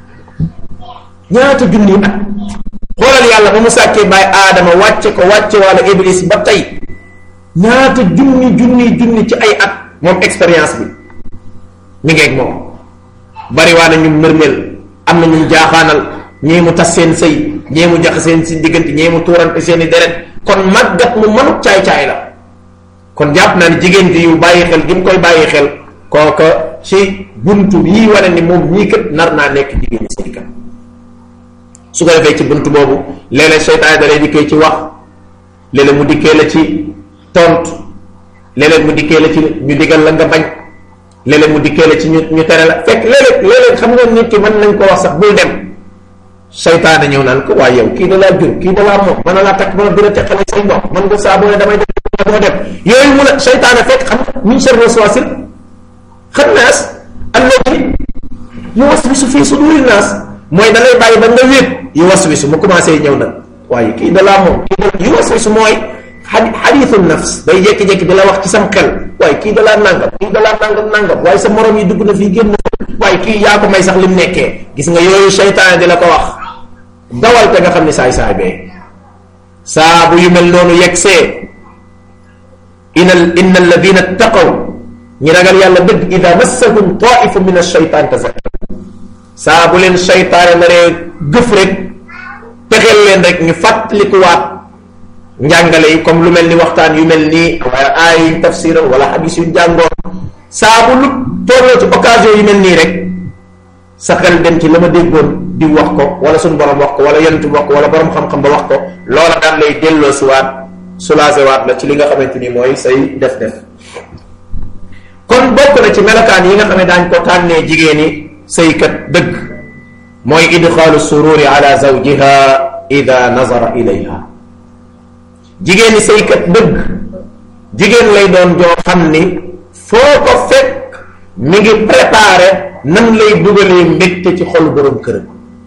ñaata junni at xoolal yàlla ba mu sàkkee bàyyi aadama wàcce ko wàcce walla iblis ba tey ñaata junni junni junni ci ay at moom expérience bi mi ngeeg moom bari waa na ñu mërmel am na ñu jaaxaanal ñee mu tas seen sëy ñee mu jax seen si diggante ñee mu tuurante seen i deret kon màggat mu mënut caay-caay la kon jàpp naa ne jigéen ji yu bàyyi xel gi mu koy bàyyi xel kooka ci buntu yii wane ni moom ñii kat nar naa nekk jigéen ñi sëykat su ko defee ci buntu boobu léeg-léeg seytaane da lay dikkee ci wax léeg-léeg mu dikkee la ci tontu léeg-léeg mu dikkee la ci ñu digal la nga bañ léeg-léeg mu dikkee la ci ñu ñu tere la fekk léeg-léeg léeg-léeg xam nga nit ki mën nañ ko wax sax bul dem seytaane ñëw naan ko waaye yow kii da laa jur kii da laa moom mën na laa takk mën a dina teqale say mbokk mën nga saa boo ne damay def doo dem yooyu mun a seytaane fekk xam nga min sharri waswaasil xannaas alladi yuwaswisu fii suduuri naas mooy da lay bàyyi ba nga wéet yuwaswisu mu commencé ñëw nag waaye kii da laa moom kii da yuwaswisu mooy xadiisu nafs day jékki-jékki di la wax ci sam xel waaye kii da laa nangam kii da laa nangam nangam waaye sa morom yi dugg na fii génn waaye kii yaa ko may sax lim nekkee gis nga yooyu seytaane di la ko wax dawal te nga xam ne saay saay bee saa bu yu mel noonu yegsee inna inna alladina taqaw ñi ragal yàlla dëgg ida massahum taifu min alcheytan tazakkaru saa bu leen seytaane na ree gëf rek pexeel leen rek ñu fàttalikuwaat njàngale yi comme lu mel ni waxtaan yu mel nii wala aay yuñ tafsiral wala hadis yuñ jàngoon saa bu lu tolloo ci occasion yu mel nii rek sa xel dem ci la ma déggoon di wax ko wala suñu borom wax ko wala yonent wax ko wala borom xam-xam ba wax ko loola daan lay delloo si waat soulagé waat la ci li nga xamante ni mooy say def-def kon bokk na ci melokaan yi nga xam ne daañ ko tànnee jigéen ñi saykat dëgg mooy idxaalu sururi ala zawjiha ida nazara ilayha jigéen ñi saykat dëgg jigéen lay doon joo xam ni foo ko fekk mi ngi préparé nan lay dugalee mbégte ci xolu borom këram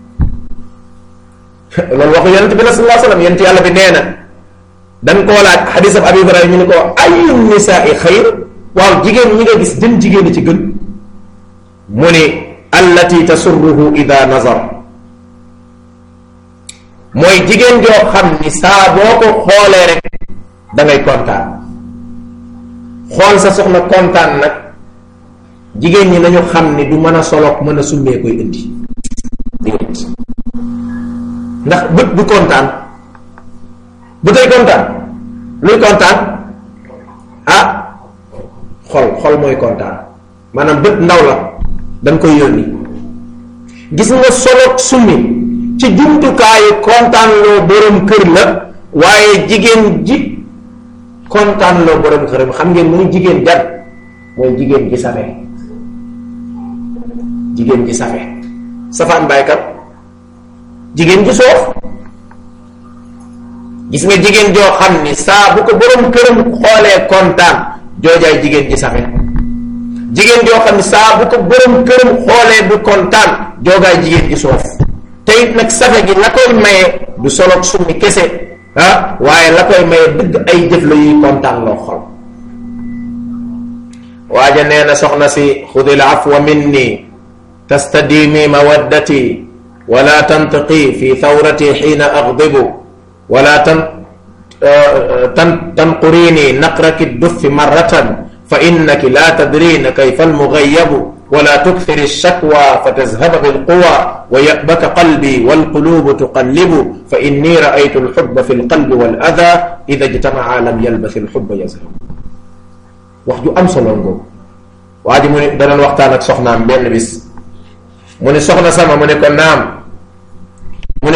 loolu waxu yonent bi la sallallahu alayhi wasallam yonent yàlla bi nee na dañ koo laaj xadis ab Abi Hurayra ñu ni ko ayu nisaai xayr waaw jigéen ñi nga gis jën jigéen ci gën mu ni allati tasurruhu ida nazar mooy jigéen joo xam ni saa boo ko xoolee rek da ngay kontaan xool sa soxna kontaan nag jigéen ñi nañu xam ni du mën a soloog mën a summee koy indi ndax bët du kontaan bu tey kontaan luy kontaan ah xol xol mooy kontaan maanaam bët ndaw la dañ koy yónni gis nga soloog summi ci jumtukaayu kontaan loo borom kër la waaye jigéen ji kontaan loo borom këram xam ngeen muy jigéen jan mooy jigéen ji safe jigéen ji safe safaan baykat jigéen ji soof gis nga jigéen joo xam ni saa bu ko borom këram xoolee kontaan joojaay jigéen ji safe jigéen joo xam ni saa bu ko borom këram xoolee du kontaan joogaay jigéen ji soof te it nag safe gi la koy maye du soloog summi kese ah waaye la koy maye dëgg ay jëf la yuy kontaan loo xol waaja nee na soxna si xudil afwa minni tastadimi mawaddati wala tantiqi fi thawrati xiina agdibu wala tan tan tanqurini naqraki duffi marratan fa innaki la tadrina kayfa almugayyabu wala tukthiri alshakwa fatazhaba bilquwa wa yabaka qalbi walqulubu tuqallibu fa inni raaytu alxubba fi alqalbi waladha ida ijtamaca lam yalbas alxubba yazhabu wax ju am solo ngoo waa ji mu ne danoon waxtaan ak soxnaam benn bis mu ne soxna sama mu ne ko naam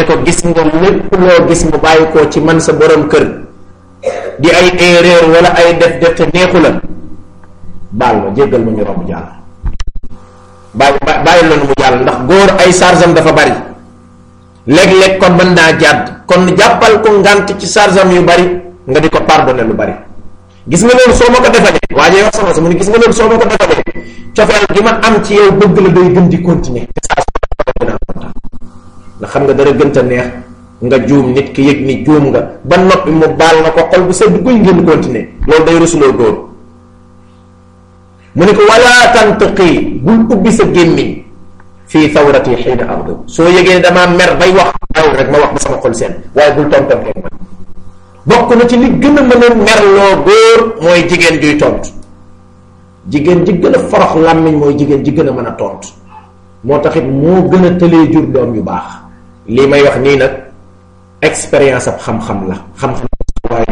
ko gis nga lépp loo gis mu bàyyi ko ci man sa borom kër di ay erreur wala ay def def te neexu la baal ma jéggal ma ñu romb jàll bàyyi bàyyi la nu mu jàll ndax góor ay charge-am dafa bari léeg-léeg kon mën naa jàdd kon jàppal ko ngant ci charge-am yu bari nga di ko pardonné lu bari gis nga loolu soo ma ko defalee waaye wax sama sa mu ne gis nga loolu soo ma ko defalee cofeel gi ma am ci yow bëgg la day gën di continuer te saa su naa kontaan ndax xam nga dara gënta neex nga juum nit ki yëg ni juum nga ba noppi mu baal na ko xol bu sedd guy ngeen continuer loolu day rusuloo góor mu ne ko wala tantiqi bul ubbi sa gémmiñ fii thawrati xiina aghdab soo yëgee damaa mer bay wax aw rek ma wax ba sama xol seen waaye bul tontonteeg man bokk na ci li gën a mën a merloo góor mooy jigéen juy tontu jigéen ji gën a forox làmmiñ mooy jigéen ji gën a mën a tontu moo taxit moo gën a tëlee jur doom yu baax lii may wax nii nag expérience ab xam-xam la xam-xam waaye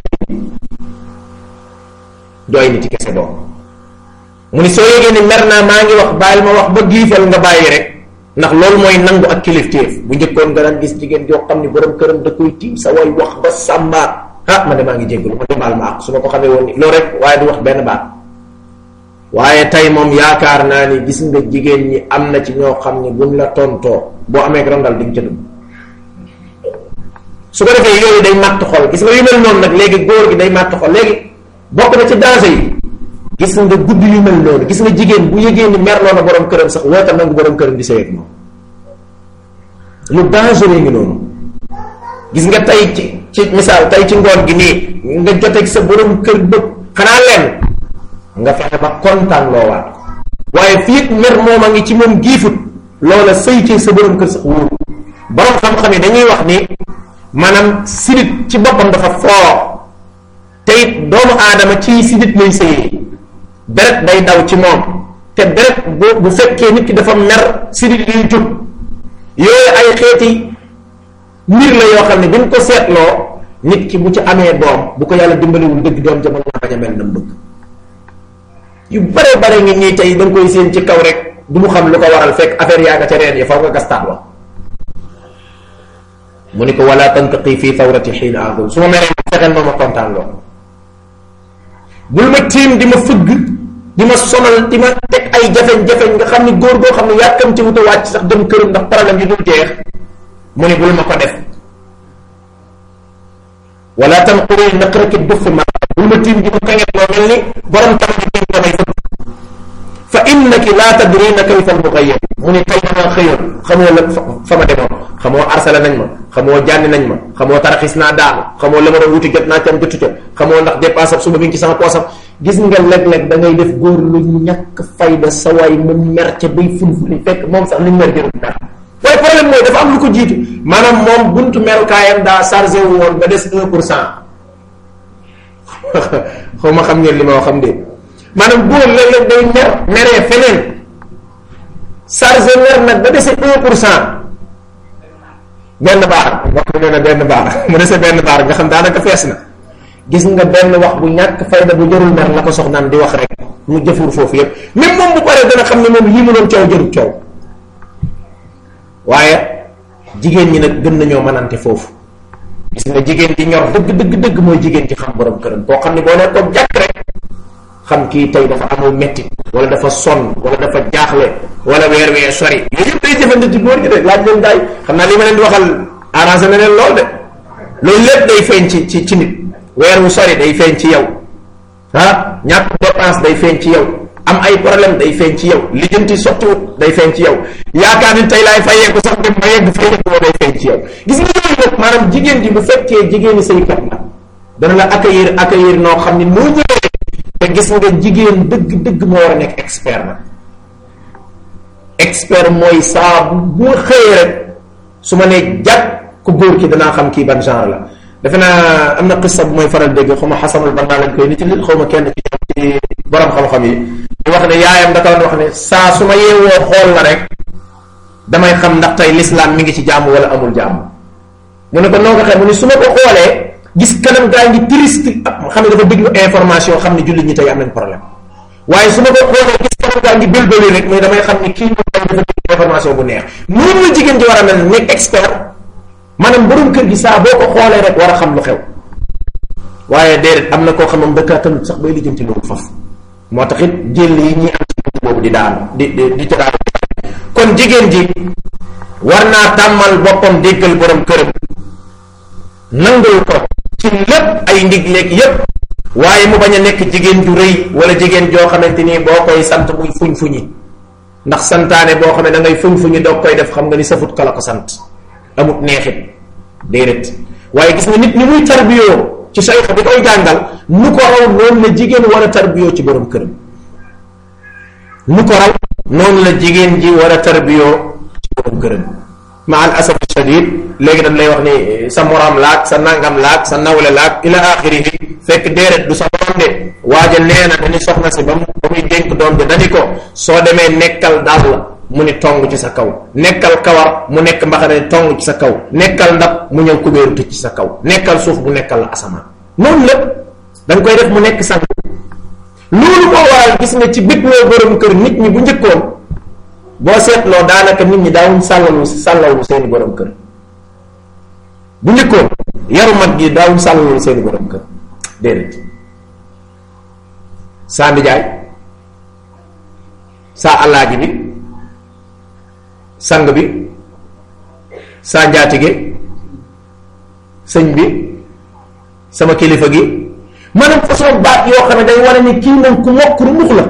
doy nit ci kese doom mu ni soo yëgee ni mer naa maa ngi wax bàyyil ma wax ba giifal nga bàyyi rek ndax loolu mooy nangu ak kilifteef bu njëkkoon nga daan gis jigéen joo xam ni borom këram da koy tiim sa way wax ba sàmbaat ah ma de maa ngi jéggalu ma demal ma ak su ma ko xamee woon ni loolu rek waaye du wax benn baat waaye tey moom yaakaar naa ni gis nga jigéen ñi am na ci ñoo xam ni buñ la tontoo boo amee randal di nga ca dugg su ko defee yooyu day màtt xol gis nga yu mel noonu nag léegi góor gi day màtt xol léegi bokk na ci danger yi gis nga guddi yu mel noonu gis nga jigéen bu yëgee ni merloo na borom këram sax woote nangu borom këram di sëy ak moom lu dangereux ngi noonu gis nga tey ci ci misaal tey ci ngoon gi nii nga joteeg sa borom kër bëgg xanaa leen nga fexe ba kontaan loo waat waaye fii mer moom a ngi ci moom giifut loola sëy ci sa borom kër sax wóor borom xam-xam yi dañuy wax ni maanaam sidit ci boppam dafa foor te it doomu aadama ci sidit lay sëyee deret day daw ci moom te deret bu bu fekkee nit ki dafa mer sidit yuy jub yooyu ay xeeti mbir la yoo xam ne bi ñu ko seetloo nit ki bu ci amee doom bu ko yàlla dimbaliwul dëgg doom ja mën naa bañ a mel na mu bëgg yu bare bare ngi nii tey da nga koy séen ci kaw rek du mu xam lu ko waral fekk affaire yaa nga ca reen yi faw nga gastaat wa mu ni ko wala tantiqi fii thawrati xiina aghdab su ma meree fexeel ma ma kontaan loo bul ma tiim di ma fëgg di ma sonal di ma teg ay jafeñ-jafeñ nga xam ni góor goo xam ne yàkkam ci wuta wàcc sax dem këram ndax problème yi dul jeex mu ni bul ma ko def wala tanquri naqraki duffi ma bul ma tiim di ma kanget loo mel ni borom tam di ko may fëgg fa innaki laa tadrina kayfa al-mughayyir mu ni tey dama xëyoon xamoo la fa ma demoon xamoo arsala nañ ma xamoo jànni nañ ma xamoo taraxis naa daanu xamoo la ma doon wuti jot naa tam jotu ca xamoo ndax dépassab suba mi ngi ci sama poosam gis nga léeg-léeg da ngay def góor lu ñàkk fayda sa waay mu mer ca bay fulfuli fekk moom sax li mu mer jërul dara waaye problème mooy dafa am lu ko jiitu maanaam moom buntu merukaayam daa chargé wu woon ba des un pour cent xaw ma xam ngeen li ma wax xam de maanaam góor léeg-léeg day mer meree feneen chargé mer nag ba dese un pour cent benn baar wax mu ne na benn baar mu dese benn baar nga xam daanaka fees na gis nga benn wax bu ñàkk fayda bu jërul mer la ko soxnaan di wax rek mu jëfur foofu yépp même moom bu paree dana xam ne moom lii mu doon coow jërul coow waaye jigéen ñi nag gën nañoo mënante foofu gis nga jigéen di ñor dëgg dëgg dëgg mooy jigéen ci xam borom këram boo xam ne boo nekkoon jàkk rek xam kii tey dafa amul mettit wala dafa sonn wala dafa jaaxle wala weer wee sori yooyu yëpp day jëfante ci góor gi de laaj leen daay xam naa li ma leen di waxal arrangé na leen lool de loolu lépp day feeñ ci ci ci nit weer wu sori day feeñ ci yow ah ñàkk dépense day feeñ ci yow am ay problème day feeñ ci yow lijjanti sottiwut day feeñ ci yow yaakaar ni tey laay fayeeku sax dem ba yegg fayeeku day feeñ ci yow gis nga yooyu nag maanaam jigéen ji bu fekkee jigéeni saykat la dana la accueillir accueillir noo xam ne noo ñëwee te gis nga jigéen dëgg dëgg moo war a nekk expert nag expert mooy saa bu bu xëyee rek su ma nee jàpp ku góor ki danaa xam kii ban genre la defe naa am na qissa bu mooy faral dégg xaw ma xasanul banna lañ koy nit ci xaw ma kenn ci borom xam-xam yi di wax ne yaayam da ko doon wax ne saa su ma yeewoo xool la rek damay xam ndax tey l'islam mi ngi ci jàmm wala amul jàmm mu ne ko noo ko xee mu ne su ma ko xoolee gis kanam gaa ngi triste xam ne dafa déglu information xam ne jullit ñi tey am nañ problème waaye su ma ko xoolee gis kanam gaa ngi bélbéli rek mais damay xam ne kii moom dafa déglu information bu neex noonu la jigéen ji war a mel nekk expert maanaam borom kër gi saa boo ko xoolee rek war a xam lu xew. waaye déedéet am na koo xam moom dëkkaatanut sax bay lijjanti loolu faf moo tax it jël yi ñuy am ci boobu di daanu di di di ca daanu. kon jigéen ji war naa tàmmal boppam déggal borom këram nangul ko ci lépp ay ndigleeg yépp, waaye mu bañ a nekk jigéen ju rëy wala jigéen joo xamante ni boo koy sant muy fuñ fuñi, ndax santaane boo xam ne da ngay fuñ fuñi doog koy def xam nga ni safut kala ko sant amut neexit déedéet. waaye gis nga nit ni muy tarbiyoo ci sayx bi koy jàngal nu ko raw noonu la jigéen war a tarbiyoo ci borom këram, nu ko raw noonu la jigéen ji war a tarbiyoo ci borom këram. ma al asaf shadid léegi dañ lay wax ni sa morom laak sa nangam laak sa nawle laak ila axirihi, fekk déedéet du sa morom de. waaja nee na dañu soxna si ba mu ba muy dénk doom bi dañu ko soo demee nekkal dàll mu ni tong ci sa kaw, nekkal kawar mu nekk mbaxane tong ci sa kaw, nekkal ndab mu ñëw kubéeru tëj ci sa kaw, nekkal suuf bu nekkal la asamaan. noonu lépp da nga koy def mu nekk sang. loolu moo waral gis nga ci bit loo borom kër nit ñi bu njëkkoon boo seetloo daanaka nit ñi daawuñ sàllalu sàllalu seeni borom kër. bu njëkkoon yaru mag gi daawuñ sàllalu seeni borom kër déedéet. saa ndijaay saa allaaji bi sang bi saa njaatige sëñ bi sama kilifa gi maanaam façon baat yoo xam ne day wane ni kii moom ku mokk rumbux la.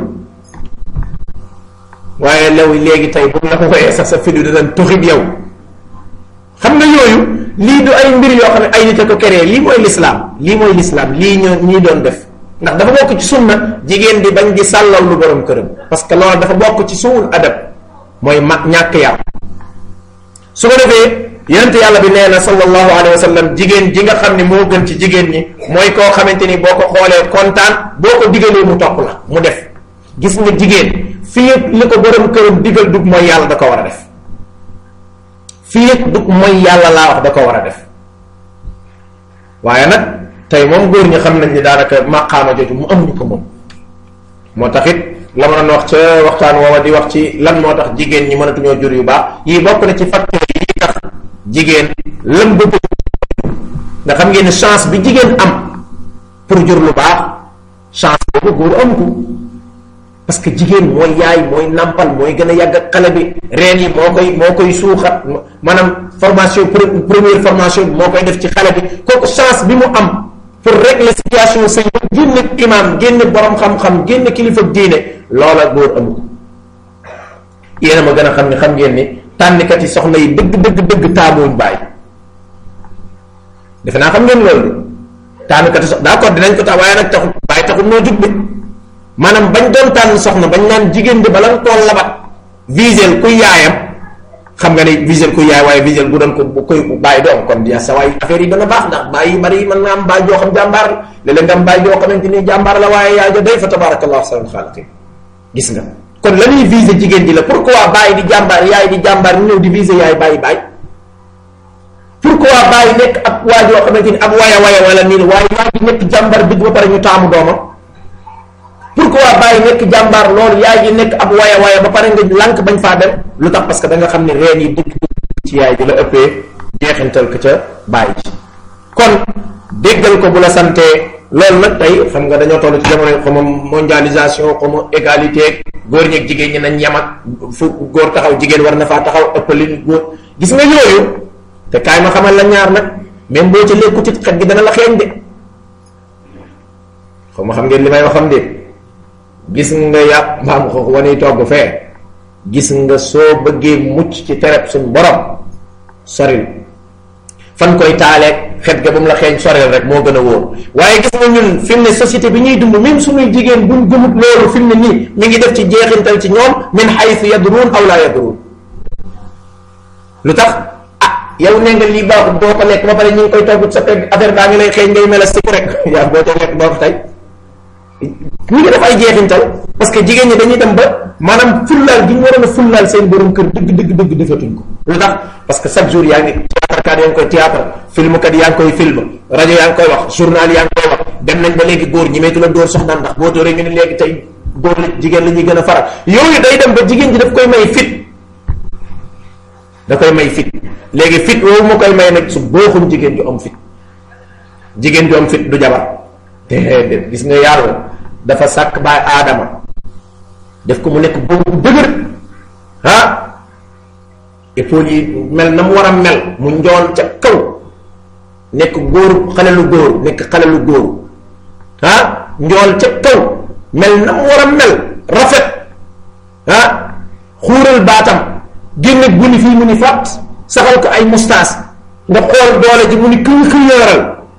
waaye lew léegi tey bu la ko koyee sax sa fidu daan toxit yow. xam nga yooyu lii du ay mbir yoo xam ne ay nit a ko créé, lii mooy lislaam lii mooy lislaam lii ñoo ñii doon def ndax dafa bokk ci sunna jigéen di bañ di sàllaw lu borom këram, parce que loolu dafa bokk ci suul adab mooy mag ñàkk yar. su ko defee yonent yàlla bi nee na sallallahu alayhi wa sallam jigéen ji nga xam ne moo gën ci jigéen ñi mooy koo xamante ni boo ko xoolee kontaan, boo ko digalee mu topp la mu def. gis nga jigéen fii yëpp li ko borom këram digal dug mooy yàlla da ko war a def, fii yëpp dug mooy yàlla laa wax da ko war a def. waaye nag tey moom góor ñi xam nañ ni daanaka maqaama jooju mu amuñu ko moom. moo tax it la ma doon wax ca waxtaan woowa di wax ci lan moo tax jigéen ñi mënatuñoo jur yu baax yii bokk na ci facteur yi tax jigéen lëm bëgg nga xam ngeen ne chance bi jigéen am pour jur lu baax chance boobu góor amu ko, parce que jigéen mooy yaay mooy nampal mooy gën a yàgg ak xale bi, reen yi moo koy moo koy suuxat, maanaam formation première formation bi moo koy def ci xale bi. kooku chance bi mu am pour régler situation sëy génn imam génn borom xam-xam génn kilifa diine loola góor amu ko. yéena ma gën a xam ne xam ngeen ni tànnikat yi soxna yi dëgg dëgg dëgg taamuñ bàyyi. defe naa xam ngeen loolu tànnikat yi sox d'accord dinañ ko tax waaye nag taxul bàyyi taxul noo jug de. maanaam bañ doon tànn soxna bañ naan jigéen bi bala nga koo labat visel kuy yaayam, xam nga ne visel kuy yaay waaye visel bu doon ko bu koy bàyyi doom kon ya sa waay affaire yi dana baax, ndax bàyyi yu bari yi mën nga am bàyyi joo xam jàmbaar la léeg-léeg nga am bàyyi joo xamante ni jàmbaar la waaye yaay ja day fa tabarakallahu ahsanul xaaliqiin. gis nga kon la ñuy viser jigéen ji la, pourquoi bàyyi di jàmbaar yaay di jàmbaar ñu ñëw di viser yaay bàyyi bàyyi. pourquoi bàyyi nekk ab waa joo xamante ni ab waya waya wala nii waaye yaay di nekk jàmbaar dëgg ba pare ñu taamu doomam. pourquoi bàyyi nekk jàmbaar loolu yaay ji nekk ab waya waya ba pare nga lànk bañ faa dem lu tax? parce que da nga xam ne reen yi dëgg ci yaay ji la ëppee jeexintal ko ca bàyyi ji. kon déggal ko bu la santee loolu nag tey xam nga dañoo toll ci jamono xaw ma mondialisation xaw ma égalité góor ñeeg jigéen ñi nañ yem ak fu góor taxaw jigéen war na faa taxaw ëppali góor. gis nga yooyu te kaay ma xamal la ñaar nag même boo ca lekku ci xet gi dana la xeeñ de xaw ma xam ngeen li may waxam de. gis nga yàpp mbaam xoox wanuy togg fee, gis nga soo bëggee mucc ci tereb suñ borom soril fan koy taaleeg xet ga ba mu la xeeñ soril rek moo gën a wóor. waaye gis nga ñun fi mu ne société bi ñuy dund même suñuy jigéen buñ gëmut loolu fi mu ne nii mi ngi def ci jeexintal ci ñoom min haythu yadruun aw laa yadruun. lu tax ah yow nee nga lii baaxut doo ko lekk ba pare ñu ngi koy togg sa pegg affaire baa ngi lay xeeñ ngay mel si rek yaa boo ca lekk doo ko tey. ñu ngi def ay jeexintal parce que jigéen ñi dañuy dem ba maanaam fullaal gi ñu waroon a fullaal seen borom kër dëgg dëgg dëgg defatuñ ko. lu tax parce que chaque jour yaa ngi théâtre kat yaa ngi koy théâtre film kat yaa ngi koy film rajo yaa ngi koy wax journal yaa ngi koy wax dem nañ ba léegi góor ñi meetu la dóor soxnaam ndax boo dóoree ñu ne léegi tey góor la jigéen la ñuy gën a faral yooyu day dem ba jigéen ji daf koy may fit da koy may fit léegi fit woowu ma koy may nag su booxuñ jigéen ju am fit jigéen ju am fit du jabar te gis nga yàlla dafa sàkk baay aadama def ko mu nekk boobu dëgër ah épaules yi mel na mu war a mel mu njool ca kaw nekk góor xale lu góor nekk xale lu góor ah njool ca kaw mel na mu war a mel rafet ah xuural baatam génne bu ni fii mu ni fàtt saxal ko ay mustaas nga xool doole ji mu ni këñ këñaaral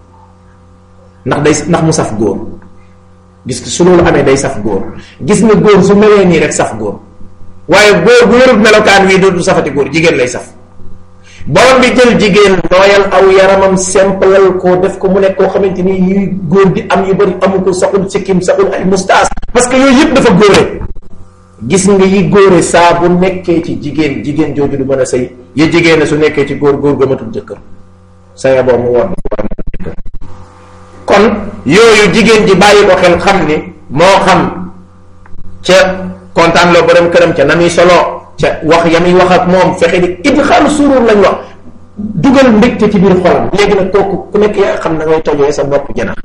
ndax day ndax mu saf góor gis nga su loolu amee day saf góor gis nga góor su melee nii rek saf góor waaye góor bu yorut melokaan wii du safati góor jigéen lay saf borom bi jël jigéen nooyal aw yaramam simplal ko def ko mu nekk koo xamante ni yuy góor di am yu bari amu ko saxul sikkim saxul ay mustaas parce que yooyu yëpp dafa góore gis nga yi góore saa bu nekkee ci jigéen jigéen jooju du mën a sëy ya jigéen su nekkee ci góor góor gëmatul jëkkër saya boo mu war kon yooyu jigéen ji bàyyi ko xel xam ni moo xam ca kontaan loo borom këram ca na muy solo ca wax ya muy wax ak moom fexe di idxaalu surur lañ wax dugal mbégte ci biir xolam léegi nag kooku ku nekk yaa xam na ngay tojee sa bopp janax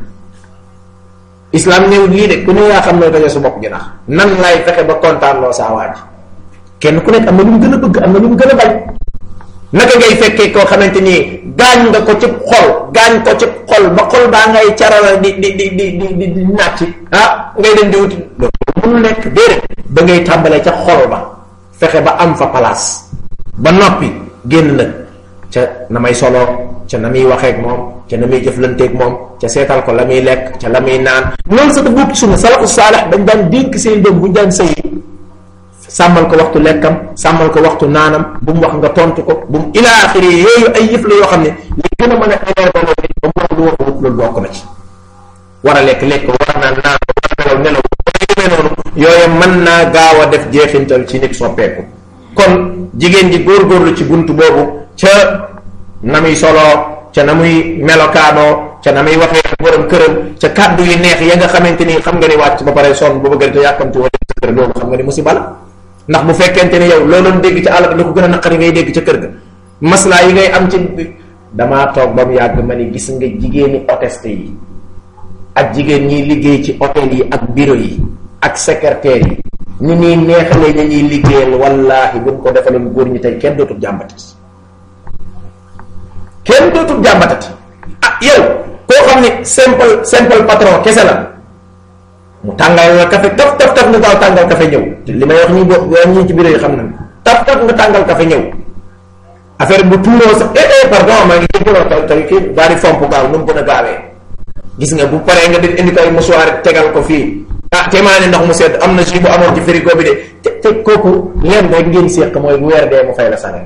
islam néew lii de ku ne yaa xam na tojee sa bopp janax nan lay fexe ba kontaan loo saa waaj kenn ku nekk am na lu mu gën a bëgg am na lu mu gën a bañ naka ngay fekkee koo xamante ni gaañ nga ko ci xol gaañ ko ci xol ba xol baa ngay carala di di di di di di di nàcc ah ngay dem di wuti loolu mënul nekk déedéet ba ngay tàmbalee ca xol ba fexe ba am fa place ba noppi génn nag ca na may solo ca na muy waxeek moom ca na muy jëflanteeg moom ca seetal ko la muy lekk ca la muy naan loolu sa bokk sunu salafu saalex dañ daan dénk seen doom bu ñu daan sëyi sàmmal ko waxtu lekkam sàmmal ko waxtu naanam bu mu wax nga tontu ko bu mu ila axiri yooyu ay yëf la yoo xam ne li gën a mën a énervé nit ba mu wax lu waxut loolu bokk na ci war a lekk lekk war a naan naan war a nelaw nelaw demee noonu yooyu mën naa gaaw a def jeexintal ci nit soppeeku kon jigéen ji góorgóorlu ci buntu boobu ca na muy soloo ca na muy melokaanoo ca na muy waxee borom këram ca kàddu yu neex ya nga xamante ni xam nga ni wàcc ba pare sonn ba bëgg te yàkkamti wala sa kër loolu xam nga ni musiba la ndax bu fekkente ni yow looloon dégg ca àll ba la ko gën a naqari ngay dégg ca kër ga maslaa yi ngay am ci damaa toog ba mu yàgg ma ni gis nga jigéeni hôtesse yi ak jigéen ñiy liggéey ci hôtel yi ak bureau yi ak secrétaire yi ni ñuy neexalee ña ñuy liggéeyal wallaahi buñ ko defaloon góor ñi tey kenn dootul jàmbatati kenn dootul jàmbatati ah yow koo xam ni simple simple patron kese la mu tàngal la café taf taf taf nga gaaw tàngal café ñëw li may wax ñi bo ñii ci bureau yi xam nañ taf taf nga tàngal café ñëw affaire bu tuuroo sax eh eh pardon maa ngi jëkkaloo taw tey kii daal di fomp gaaw nu mu gën a gaawee gis nga bu paree nga def indi ko ay mouchoir tegal ko fii ah te maa ne ndox mu sedd am na si bu amoon ci frigo bi de te te kooku leen rek ngeen séq mooy bu weer dee mu fay la salaire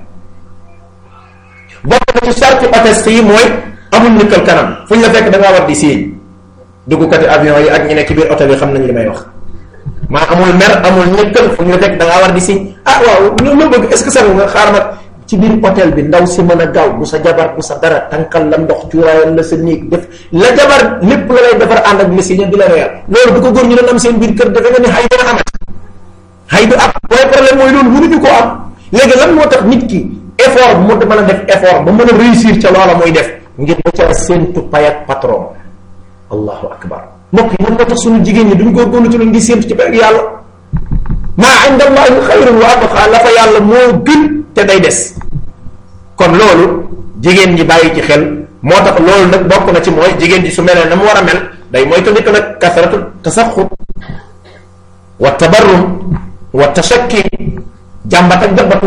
bokk na ci sarti hôtesse yi mooy amul nikkal kanam fu ñu la fekk da ngaa war di siiñ duggukati avion yi ak ñi nekk ci biir hôtel yi xam nañ li may wax maa amul mer amul nikkal fu ñu la fekk da ngaa war di siiñ ah waaw lu bëgg est ce que sax nga xaar ma ci biir hôtel bi ndaw si mën a gaaw bu sa jabar bu sa dara tànkal la ndox cuuraayal la sa néeg def la jabar lépp la lay defar ànd ak lisi ña di la reer loolu du ko góor ñu doon am seen biir kër defe nga ni xay dana amat xay du am waaye problème mooy loolu mënuñu koo am léegi lan moo tax nit ki effort mu mën a def effort ba mën a réussir ca loola muy def ngir ba ca séentu pay ak patron allahu akbar mbokk yi lan moo tax suñu jigéen ñi duñ góorgóorlu ci lu ngi séentu ci pay ak yàlla maa inda allahi xayrun wa abqa la fa yàlla moo gën te day des kon loolu jigéen ñi bàyyi ci xel moo tax loolu nag bokk na ci mooy jigéen ji su melee na mu war a mel day mooy tamit nag kasratu tasaxut wa tabarrum wa tashakki jàmbat ak jàmbatu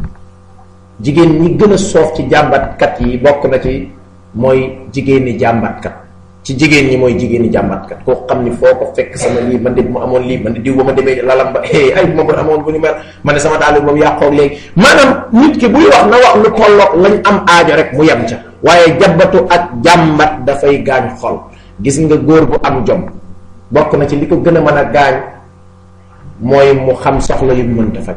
jigéen ñi gën a soof ci jàmbatkat yi bokk na ci mooy jigéen ñi jàmbatkat ci jigéen ñi mooy jigéen ñi jàmbatkat koo xam ni foo ko fekk sama lii man de bu ma amoon lii man de diw ba ma demee lalam ba ay bu ma bon amoon bu ñu mel man de sama daal boobu yàqoog léegi maanaam nit ki buy wax na wax lu tolloog lañ am aajo rek mu yem ca waaye jabatu ak jàmbat dafay gaañ xol gis nga góor bu am jom bokk na ci li ko gën a mën a gaañ mooy mu xam soxla yu mu mënta faj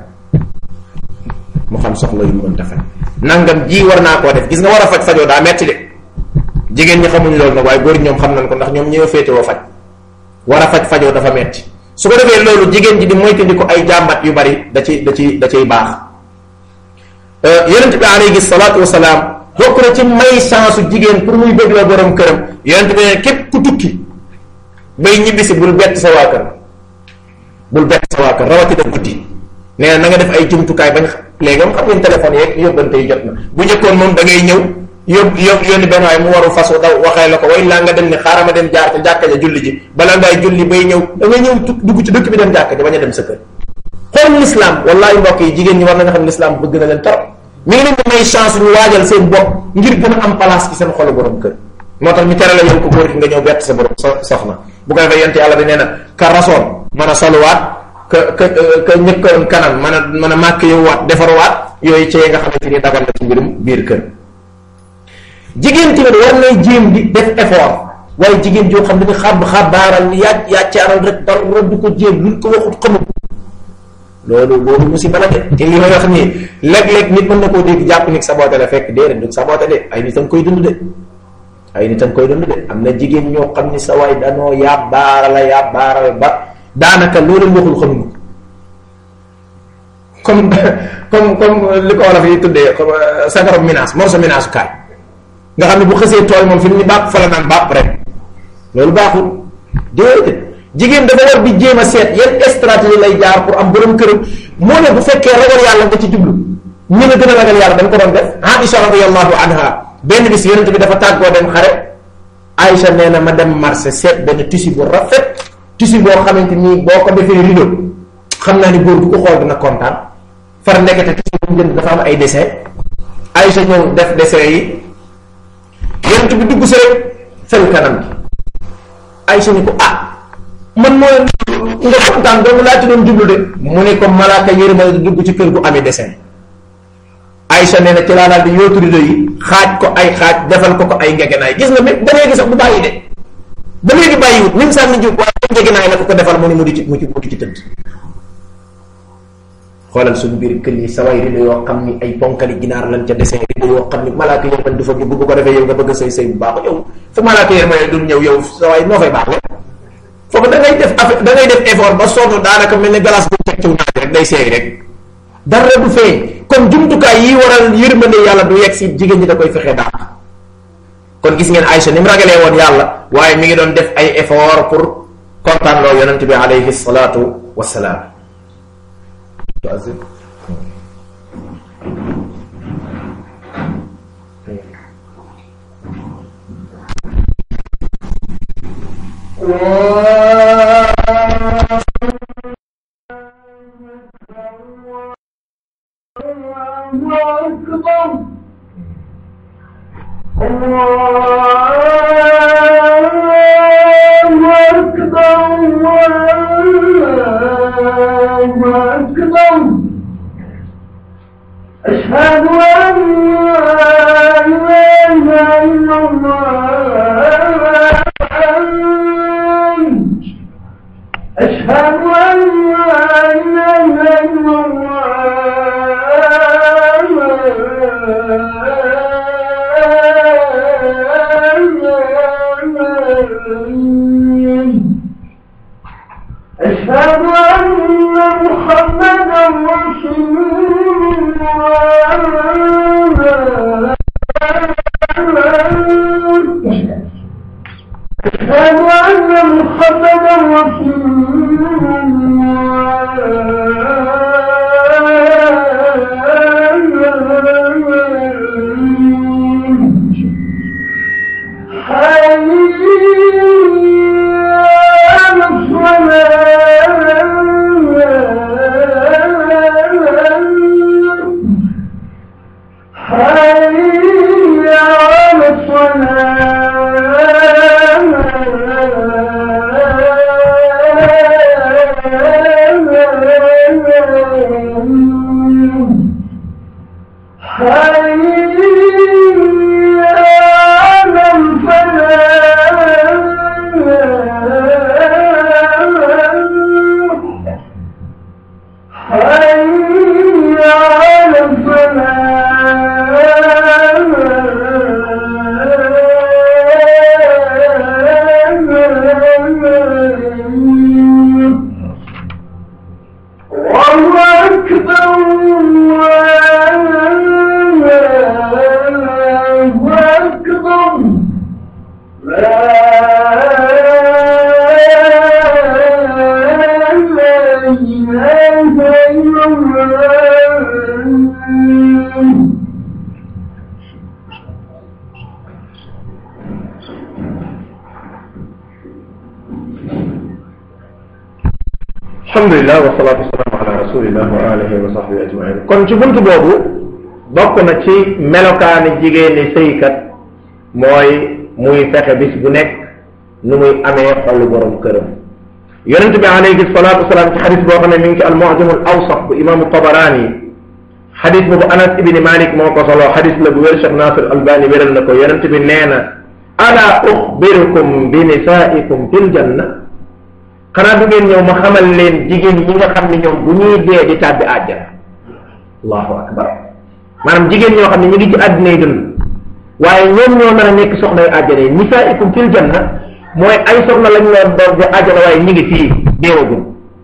mu xam soxla yu mu mënta faj nangam ji war naa koo def gis nga war a faj fajoo daa metti de jigéen ñi xamuñ loolu nag waaye góor ñoom xam nañ ko ndax ñoom ñoo féetewoo faj war a faj fajoo dafa metti su ko defee loolu jigéen ji di moytandi ko ay jàmbat yu bari da ci da ci da ciy baax yonent bi alayhi salaatu wasalaam bokk na ci may chance jigéen pour muy bëgg la borom këram yonent bi ne képp ku tukki bay ñibbisi bul bett sa waa kër bul bett sa waa kër rawatina guddi nee na nga def ay jumtukaay bañ léegi xam ngeen téléphone yeeg yóbbante yi jot na bu njëkkoon moom da ngay ñëw yób yób yónni benn waaye mu waru fas daw waxee la ko way laa nga dem ni xaaral ma dem jaar ca jàkka ja julli ji bala ngay julli bay ñëw da nga ñëw dugg ci dëkk bi dem jàkka ja bañ a dem sa kër xool l'islam wallahi mbokk yi jigéen ñi war nañu xam l'islam bëgg na leen trop mi ngi leen di may chance ñu waajal seen bopp ngir gën a am place ci seen xolu borom kër moo tax ñu tere la yow ko góor ki nga ñëw bett sa borom soxna bu ko defee yent yàlla bi nee na ka rasoon mën a soluwaat ka ka ka ñëkkoon kanam mën a mën a màkk yow waat defaruwaat yooyu ci nga xamante ni dagal na ci mbirum biir kër jigéen tamit war nay jéem di def effort waaye jigéen joo xam ne ni xab xabaaral ni yaaj yaccaaral rek dara du ko jéem luñ ko waxut xamul loolu loolu musiba la de te li may wax nii léeg-léeg nit mën na koo dégg jàpp ni saboté la fekk déedéet du saboté de ay nit a koy dund de ay nit a koy dund de am na jigéen ñoo xam ni sa waay danoo yàbbaaral a yàbbaaral ba daanaka loolu waxul xamuñu comme comme comme li ko wolof yi tuddee comme sagaru minaas morso minaasu kaay nga xam ne bu xësee tooy moom fi mu ni bàpp fa la naan bàpp rek loolu baaxul déedéet jigéen dafa war di jéem a seet yan stratégie lay jaar pour am borom këram moo ne bu fekkee ragal yàlla nga ci jublu ñu ne gën a ragal yàlla dañ ko doon def Aïcha radiyallahu anha benn bis yonent bi dafa tàggoo dem xare Aïcha nee na ma dem marché seet benn tissu bu rafet tissu boo xamante nii boo ko defee rideau xam naa ni góor bu ko xool dina kontaan far ndekete tissu bu jënd dafa am ay dessin Aïcha ñëw def dessin yi yonent bi dugg si rek fel kanam gi Aïcha ni ko ah man mooy nga kontaan doomu laa ci doon jublu de mu ne ko malaaka yërma dugg ci kër gu amee dessin Aïcha nee na ci laa daal di yootu rido yi xaaj ko ay xaaj defal ko ko ay ngegenaay gis nga ba léegi sax bu bàyyi de ba léegi bàyyiwut ni mu sànni jóg waaye ay ngegenaay la ko ko defal mu ne mu di ci mu ci mu di ci tëdd xoolal suñu biir kër yi saway rido yoo xam ni ay ponkali ginaar lan ca dessin rido yoo xam ni malaaka yërma du fa dugg bu ko defee yow nga bëgg a sëy sëy bu baax yow fa malaaka yërma dul ñëw yow saway noo fay baax la foofu da ngay def affaire da ngay def effort ba sonn daanaka mel ni glace bu teg ci naaj rek day seey rek dara du feeñ kon jumtukaay yi waral yërmande yàlla du yegg si jigéen ñi da koy fexe dàq kon gis ngeen Aïcha ni mu ragalee woon yàlla waaye mi ngi doon def ay effort pour kontaan loo yonent bi alayhi salaatu wassalaam أشهد أن لا إله إلا الله أشهد أن لا إله إلا الله أشهد أن محمدا رسول الله أشهد أن محمدا رسول الله أكبر الله alhamdulillah wa salatu wassalamu ala rasulillah wa alihi wa sahbihi ajmain. kon ci buntu boobu bokk na ci melokaani jigéen ni sëykat mooy muy fexe bis bu nekk nu muy amee xolu borom këram. yonente bi alayhi salatu wasalaam ci xadis boo xam ne mi ngi ci al mu'jam al awsat bu imaamu Tabarani, xadis boobu Anas ibni Malik moo ko solo, xadis la bu wér, Cheikh Nasir Albani wéral na ko. yonente bi nee na ala uxbirukum bi nisaikum fil janna, xanaa du ngeen ñëw ma xamal leen jigéen ñi nga xam ne ñoom bu ñuy dee di tàbbi àjjana. allahu akbar. maanaam jigéen ñoo xam ne ñu ngi ci àddina yi dund waaye ñoom ñoo mën a nekk soxnay àjjana yi. nisaikum fil janna mooy ay soxna lañ leen doon di àjjana waaye ñu ngi fii deewagul.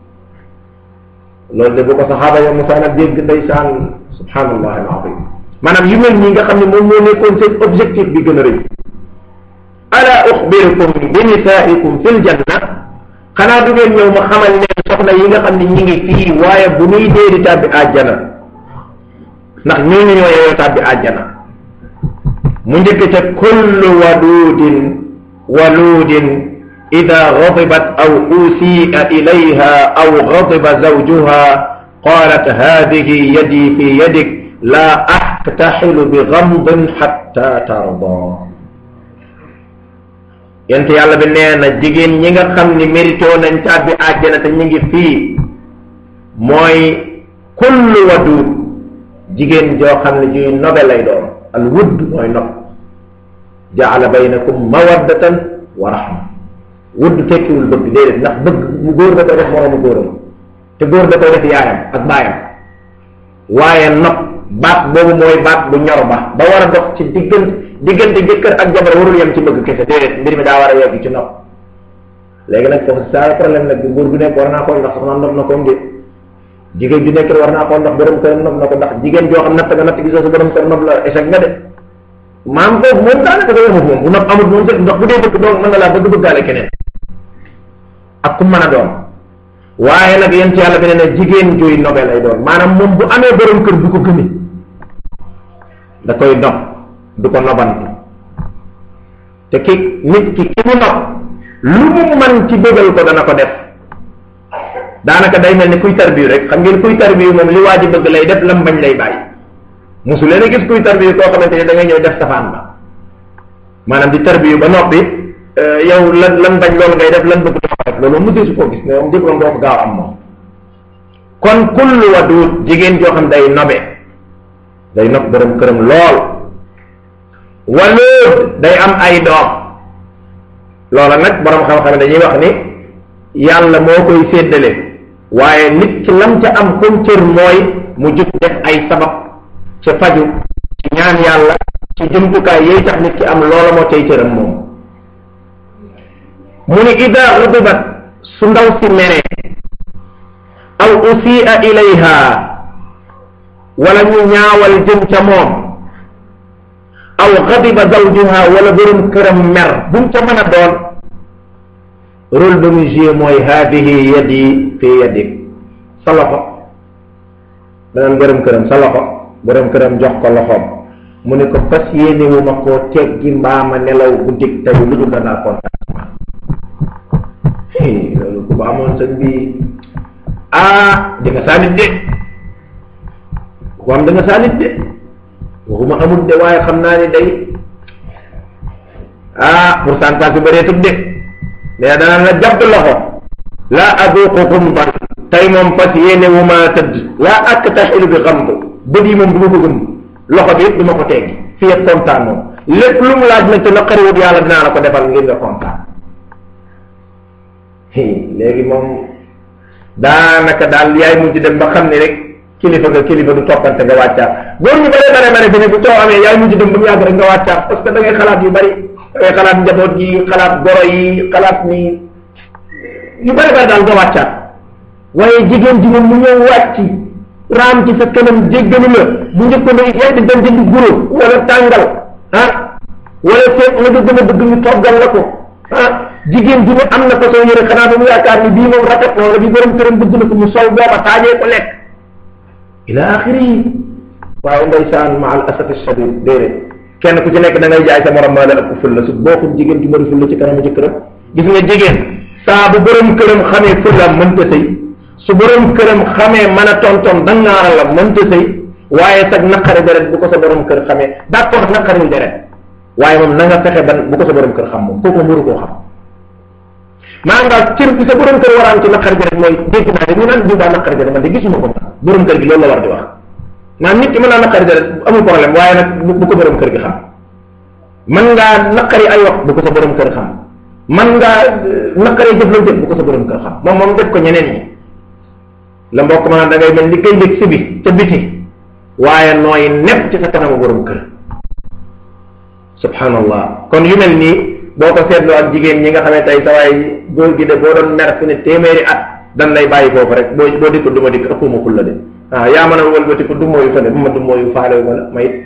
loolu de bu ko saxaaba ya musaana dégg ndeysaan subhanallah alazim. maanaam yu mel ñi nga xam ne moom moo nekkoon seen objectif bi gën a rëy. ala uxbirukum bi nisaikum fil janna, xanaa du ngeen ñëw ma xamal leen soxna yi nga xam ne ñi ngi fii waaye bu nuy dee di tàbbi àjjana, ndax ñooñu ñoo yeyoo tàbbi àjjana. mu njëkk ca kullu wadudin waludin ida gadibat aw usi'a ilayha aw gadiba zawjuha qalat hadihi yadi fi yadik la axtaxilu bi gamdin xatta tarda. yent yàlla bi nee na jigéen ñi nga xam ni mérito nañ tàbbi àjjana te ñu ngi fii mooy kullu wadud, jigéen joo xam ne juy nobe lay doon. al wudd mooy nob. jaala baynakum mawaddatan wa rahma. wudd tekkiwul bëgg, déedéet, ndax bëgg mu góor da koy def moroomu góoram te góor da koy def yaayam ak baayam. waaye nob baat boobu mooy baat bu ñor ba ba war a dox ci diggante diggante jëkkër ak jabar warul yem ci bëgg kese, déedéet, mbir mi daa war a yegg ci nopp. léegi nag foofu saa problème nag góor gu nekk war naa xool ndax soxna nopp na ko ndi jigéen ju nekk war naa xool ndax borom kër nopp na ko, ndax jigéen joo xam natt nga natt gisoo sa borom kër nopp la échec nga de. maam foofu moom daanaka da yemut moom bu nopp amut moom ndax bu dee bëgg doon mën nga laa bëgg bëggaale keneen ak ku mën a doon. waaye nag yéen ci yàlla bi ne na jigéen juy nobe lay doon, maanaam moom bu amee borom kër du ko gëmi, da koy nopp, du ko nobante. te ki nit ki ki mu nopp lu mu man ci bëggal ko dana ko def. daanaka day mel ni kuy tarbiyu rek. xam ngeen kuy tarbiyu moom li waa ji bëgg lay def, lam bañ lay bàyyi. mosu leen a gis kuy tarbiyu koo xamante ni da ngay ñëw def safaan ba, maanaam di tarbiyu ba noppi yow lan lan bañ loolu ngay def, lan bëgg def loolu moom mosee su koo gis ne moom jëkkëram doo ko gaaw am moom. kon kullu wadud, jigéen joo xam day nobe, day nopp borom këram lool. walud, day am ay doom. loola nag borom xam-xam dañuy wax ni yàlla moo koy séddale, waaye nit ci lam ca am comme cër mooy mu jug def ay sabab ca faju ci ñaan yàlla ci jumtukaay yey tax nit ki am loola moo cay cëram moom. mu ni ida xudibat, su ndaw si meree, aw usi'a ilayha, wala ñu ñaawal jëm ca moom, aw xadiba zawjuha, wala borom këram mer, bu mu ca mën a doon, rôle ba mu joué mooy hadihi yadi fi yadik. sa loxo danaan borom këram sa loxo, borom këram jox ko loxoom, mu ne ko fas yéene wu ma koo teggi mbaama nelaw guddik tey lu dul danaa kontaan. loolu ku ba amoon sëñ bi ah di nga saalit de, ku am da nga saalit de, waxuma amul de waaye xam naa ni day ah pourcentage bi bëreetut de. mais danaan la jàpp loxo, laa aduqu xumban, tey moom fas yéene wu ma tëdd, laa aktaxilu bi xamd, bët yi moom du ma ko gëm, loxo bi yëpp du ma ko teggi fii ak kontaan moom. lépp lu mu laaj nag te naqariwut yàlla dinaa la ko defal ngir nga kontaan. léegi moom daanaka daal yaay mujj dem ba xam ni rek kilifa nga kilifa du toppante nga wàccaat. góor ñu bare bare bare bi ne bu coow amee yaay mujj dem ba mu yàgg rek nga wàccaat, parce que da ngay xalaat yu bari, da ngay xalaat njaboot yi, xalaat goro yi, xalaat ni yu bari bari daal nga wàccaat. waaye jigéen ji moom mu ñëw wàcc raam ci sa kanam jéggalu la, bu njëkk ba yaay di dem jënd guro wala tàngal ah wala seet la nga gën a bëgg ñu toggal la ko ah jigéen ji ne am na façon yére xanaa ba mu yaakaar ni bii moom rafet na wala bi borom këram bëgg na ko mu sol booba taajee ko lekk ila axiri yi waaye ndeysaan ma al asafi shadid déedéet kenn ku ci nekk da ngay jaay sa morom maa la ëpp fulla su bokkum jigéen ju bëri fulla ci kanamu jëkkëram gis nga jigéen saa bu borom këram xamee fulla mënta sëy su borom këram xamee mën a tonton dangaara la mënta sëy waaye sag naqari deret bu ko sa borom kër xamee d'accord naqari deret waaye moom na nga fexe ban bu ko sa borom kër xam moom kooku mënu koo xam maanaam daal cër bi sa borom kër waraan ci naqari deret mooy dégg naa de ñu naan diw daa naqari deret man de gisuma ko borom kër gi loolu la war di wax maanaam nit ki mën naa naqari deret amul problème waaye nag bu ko borom kër gi xam mën ngaa naqari ay wax bu ko sa borom kër xam mën ngaa naqari jëflante bu ko sa borom kër xam moom moom def ko ñeneen ñi la mbokk maanaam da ngay mel ni kay njëg si bi ca biti waaye nooy nepp ci sa kanamu borom kër subhanallah kon yu mel nii boo ko seetloo ak jigéen ñi nga xam ne tey sa waay góor gi de boo doon mer fi ne téeméeri at dan lay bàyyi foofu rek boo boo dikk du ma dikk ëppuma kul la de ah yaa mën a wëlbati ko du mooyu fa ne bu ma du mooyu faale ma la ma it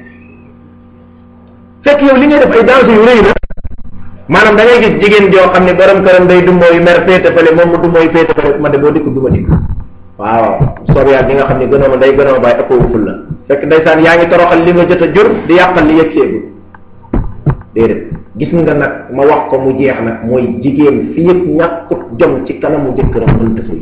fekk yow li ngay def ay danger yu rëy la maanaam da ngay gis jigéen joo xam ne borom këram day du mooyu mer féete fale moom mu du mooyu féete fale ma de boo dikk du ma dikk waaw soob yaa gi nga xam ne gënoo ma day gënoo bàyyi ëppoo ful la fekk ndeysaan yaa ngi toroxal li nga jot a jur di yàqal li yëg seegu déedéet gis nga nag ma wax ko mu jeex nag mooy jigéen fi yëpp ñàkkut jom ci kanamu jëkkëram mënta sëy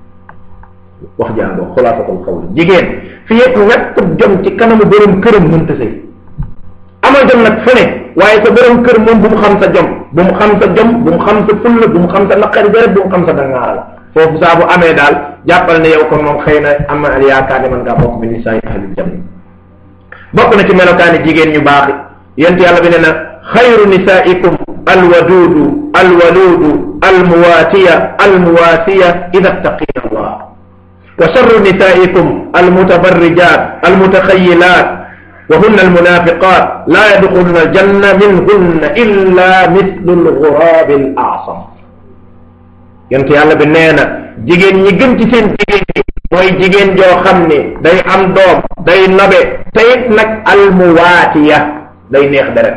wax jàngoo xulaasatul xawl jigéen fi yëpp ñàkkut jom ci kanamu borom këram mënta sëy amal jom nag fu ne waaye sa borom kër moom bu mu xam sa jom bu mu xam sa jom bu mu xam sa fulla bu mu xam sa naqari deret bu mu xam sa dangaaral foofu saa bu amee daal jàppal ne yow kon moom xëy na am na yaakaar ne mën ngaa bokk bi nisaa ahlil janna bokk na ci melokaani jigéen ñu baax yent yàlla bi ne na xayru nisaikum alwaduudu alwaluudu almuwaatiya almuwaasiya ida ttaqina allah wa sharru nisaikum almutabarrijat almutaxayilat wa hunna almunafiqat la yadxuluna aljanna minhunna illa mislu alghurabi al a'sam yent yàlla bi nee na jigéen ñi gën ci seen jigéen ñi mooy jigéen joo xam ne day am doom day nobe te it nag almuwaatiya day neex deret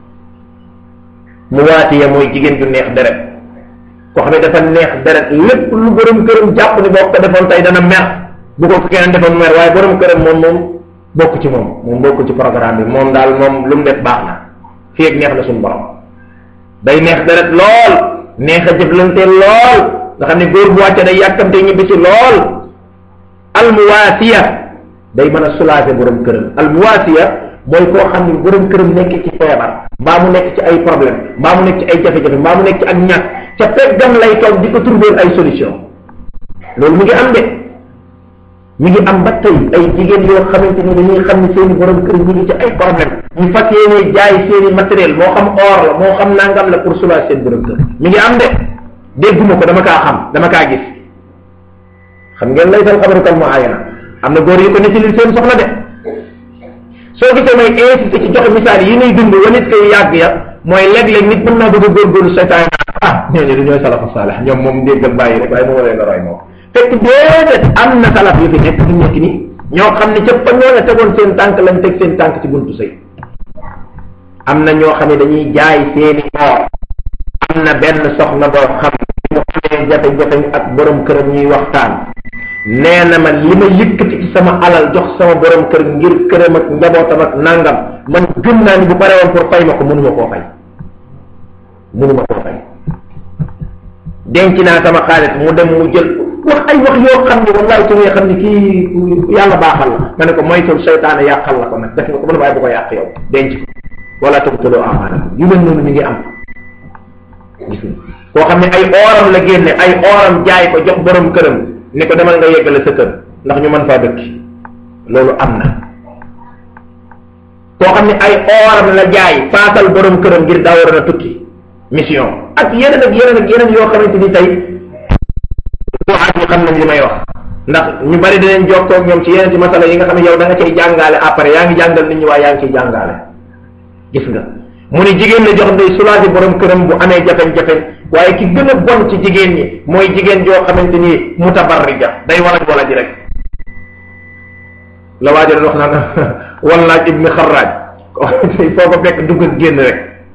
muwaatiya mooy jigéen ju neex deret koo xam ne dafa neex deret lépp lu borom këram jàpp ni boo ko defoon tey dana mer bu ko keneen defoon mer waaye borom këram moom moom bokk ci moom moom bokk ci programme bi moom daal moom lu mu def baax na fii ak neex na suñu borom day neex deret lool neex a jëflante lool nga xam ne góor bu wàcce day yàkkamte ñibbi ci lool almuwaasiya day mën a soulager borom këram almuwaasiya mooy koo xam ne borom këram nekk ci feebar mbaa mu nekk ci ay problème mbaa mu nekk ci ay jafe-jafe mbaa mu nekk ci ak ñàkk ca peggam lay toog di ko trouver ay solution loolu mu ngi am de ñu ngi am ba tey ay jigéen yoo xamante ni dañuy xam ne seeni borom kër ñu ngi ci ay problème ñu fas yéene jaay seeni matériel moo xam or la moo xam nangam la pour soulager seen borom kër mi ngi am de dégguma ko dama kaa xam dama kaa gis xam ngeen lay sal xabarukal mu aayana am na góor yu ko nettali seen soxla de soo gisee may insisté ci joxe misaal yi nuy dund wa nit koy yàgg ya mooy léeg-léeg nit mën naa bëgg a góorgóorlu seytaan ah ñooñu du ñooy salafu saalex ñoom moom déggal bàyyi rek waaye moom leen roy moom fekk déedéet am na salaf yu fi nekk fi nekk ni ñoo xam ne ca fa ñoo tegoon seen tànk lañ teg seen tànk ci buntu sëy am na ñoo xam ne dañuy jaay seeni or am na benn soxna boo xam ne mu amee jafe-jafe ak borom këram ñuy waxtaan nee na ma li ma yëkkati ci sama alal jox sama borom kër ngir këram ak njabootam ak nangam man gëm naa ni bu pare woon pour fay ma ko mënuma koo fay mënuma koo fay denc naa sama xaalis mu dem mu jël wax ay wax yoo xam ne wallaay su nga xam ne kii yàlla baaxal la ma ne ko moytul seytaane yàqal la ko nag def nga ko mën a bàyyi bu ko yàq yow denc ko wala taqtulu amaanakum yu mel noonu mi ngi am gis nga koo xam ne ay ooram la génne ay ooram jaay ko jox borom këram ni ko demal nga yeggale sa kër ndax ñu mën faa dëkk loolu am na koo xam ne ay ooram la jaay faasal borom këram ngir daa war a tukki mission ak yeneen ak yeneen ak yeneen yoo xamante ni tey waat ñu xam nañ li may wax ndax ñu bari dinañ jokkoo ak ñoom ci yeneen ci masala yi nga xam ne yow da nga cay jàngaale après yaa ngi jàngal nit ñi waaye yaa ngi ciy jàngaale gis nga mu ne jigéen la jox day soulager borom këram bu amee jafe-jafe waaye ki gën a bon ci jigéen ñi mooy jigéen joo xamante ni mutabarrija day walaj walaj rek la waajo doon wax naan wallaaj ibni xarraaj foo ko fekk dugg ak génn rek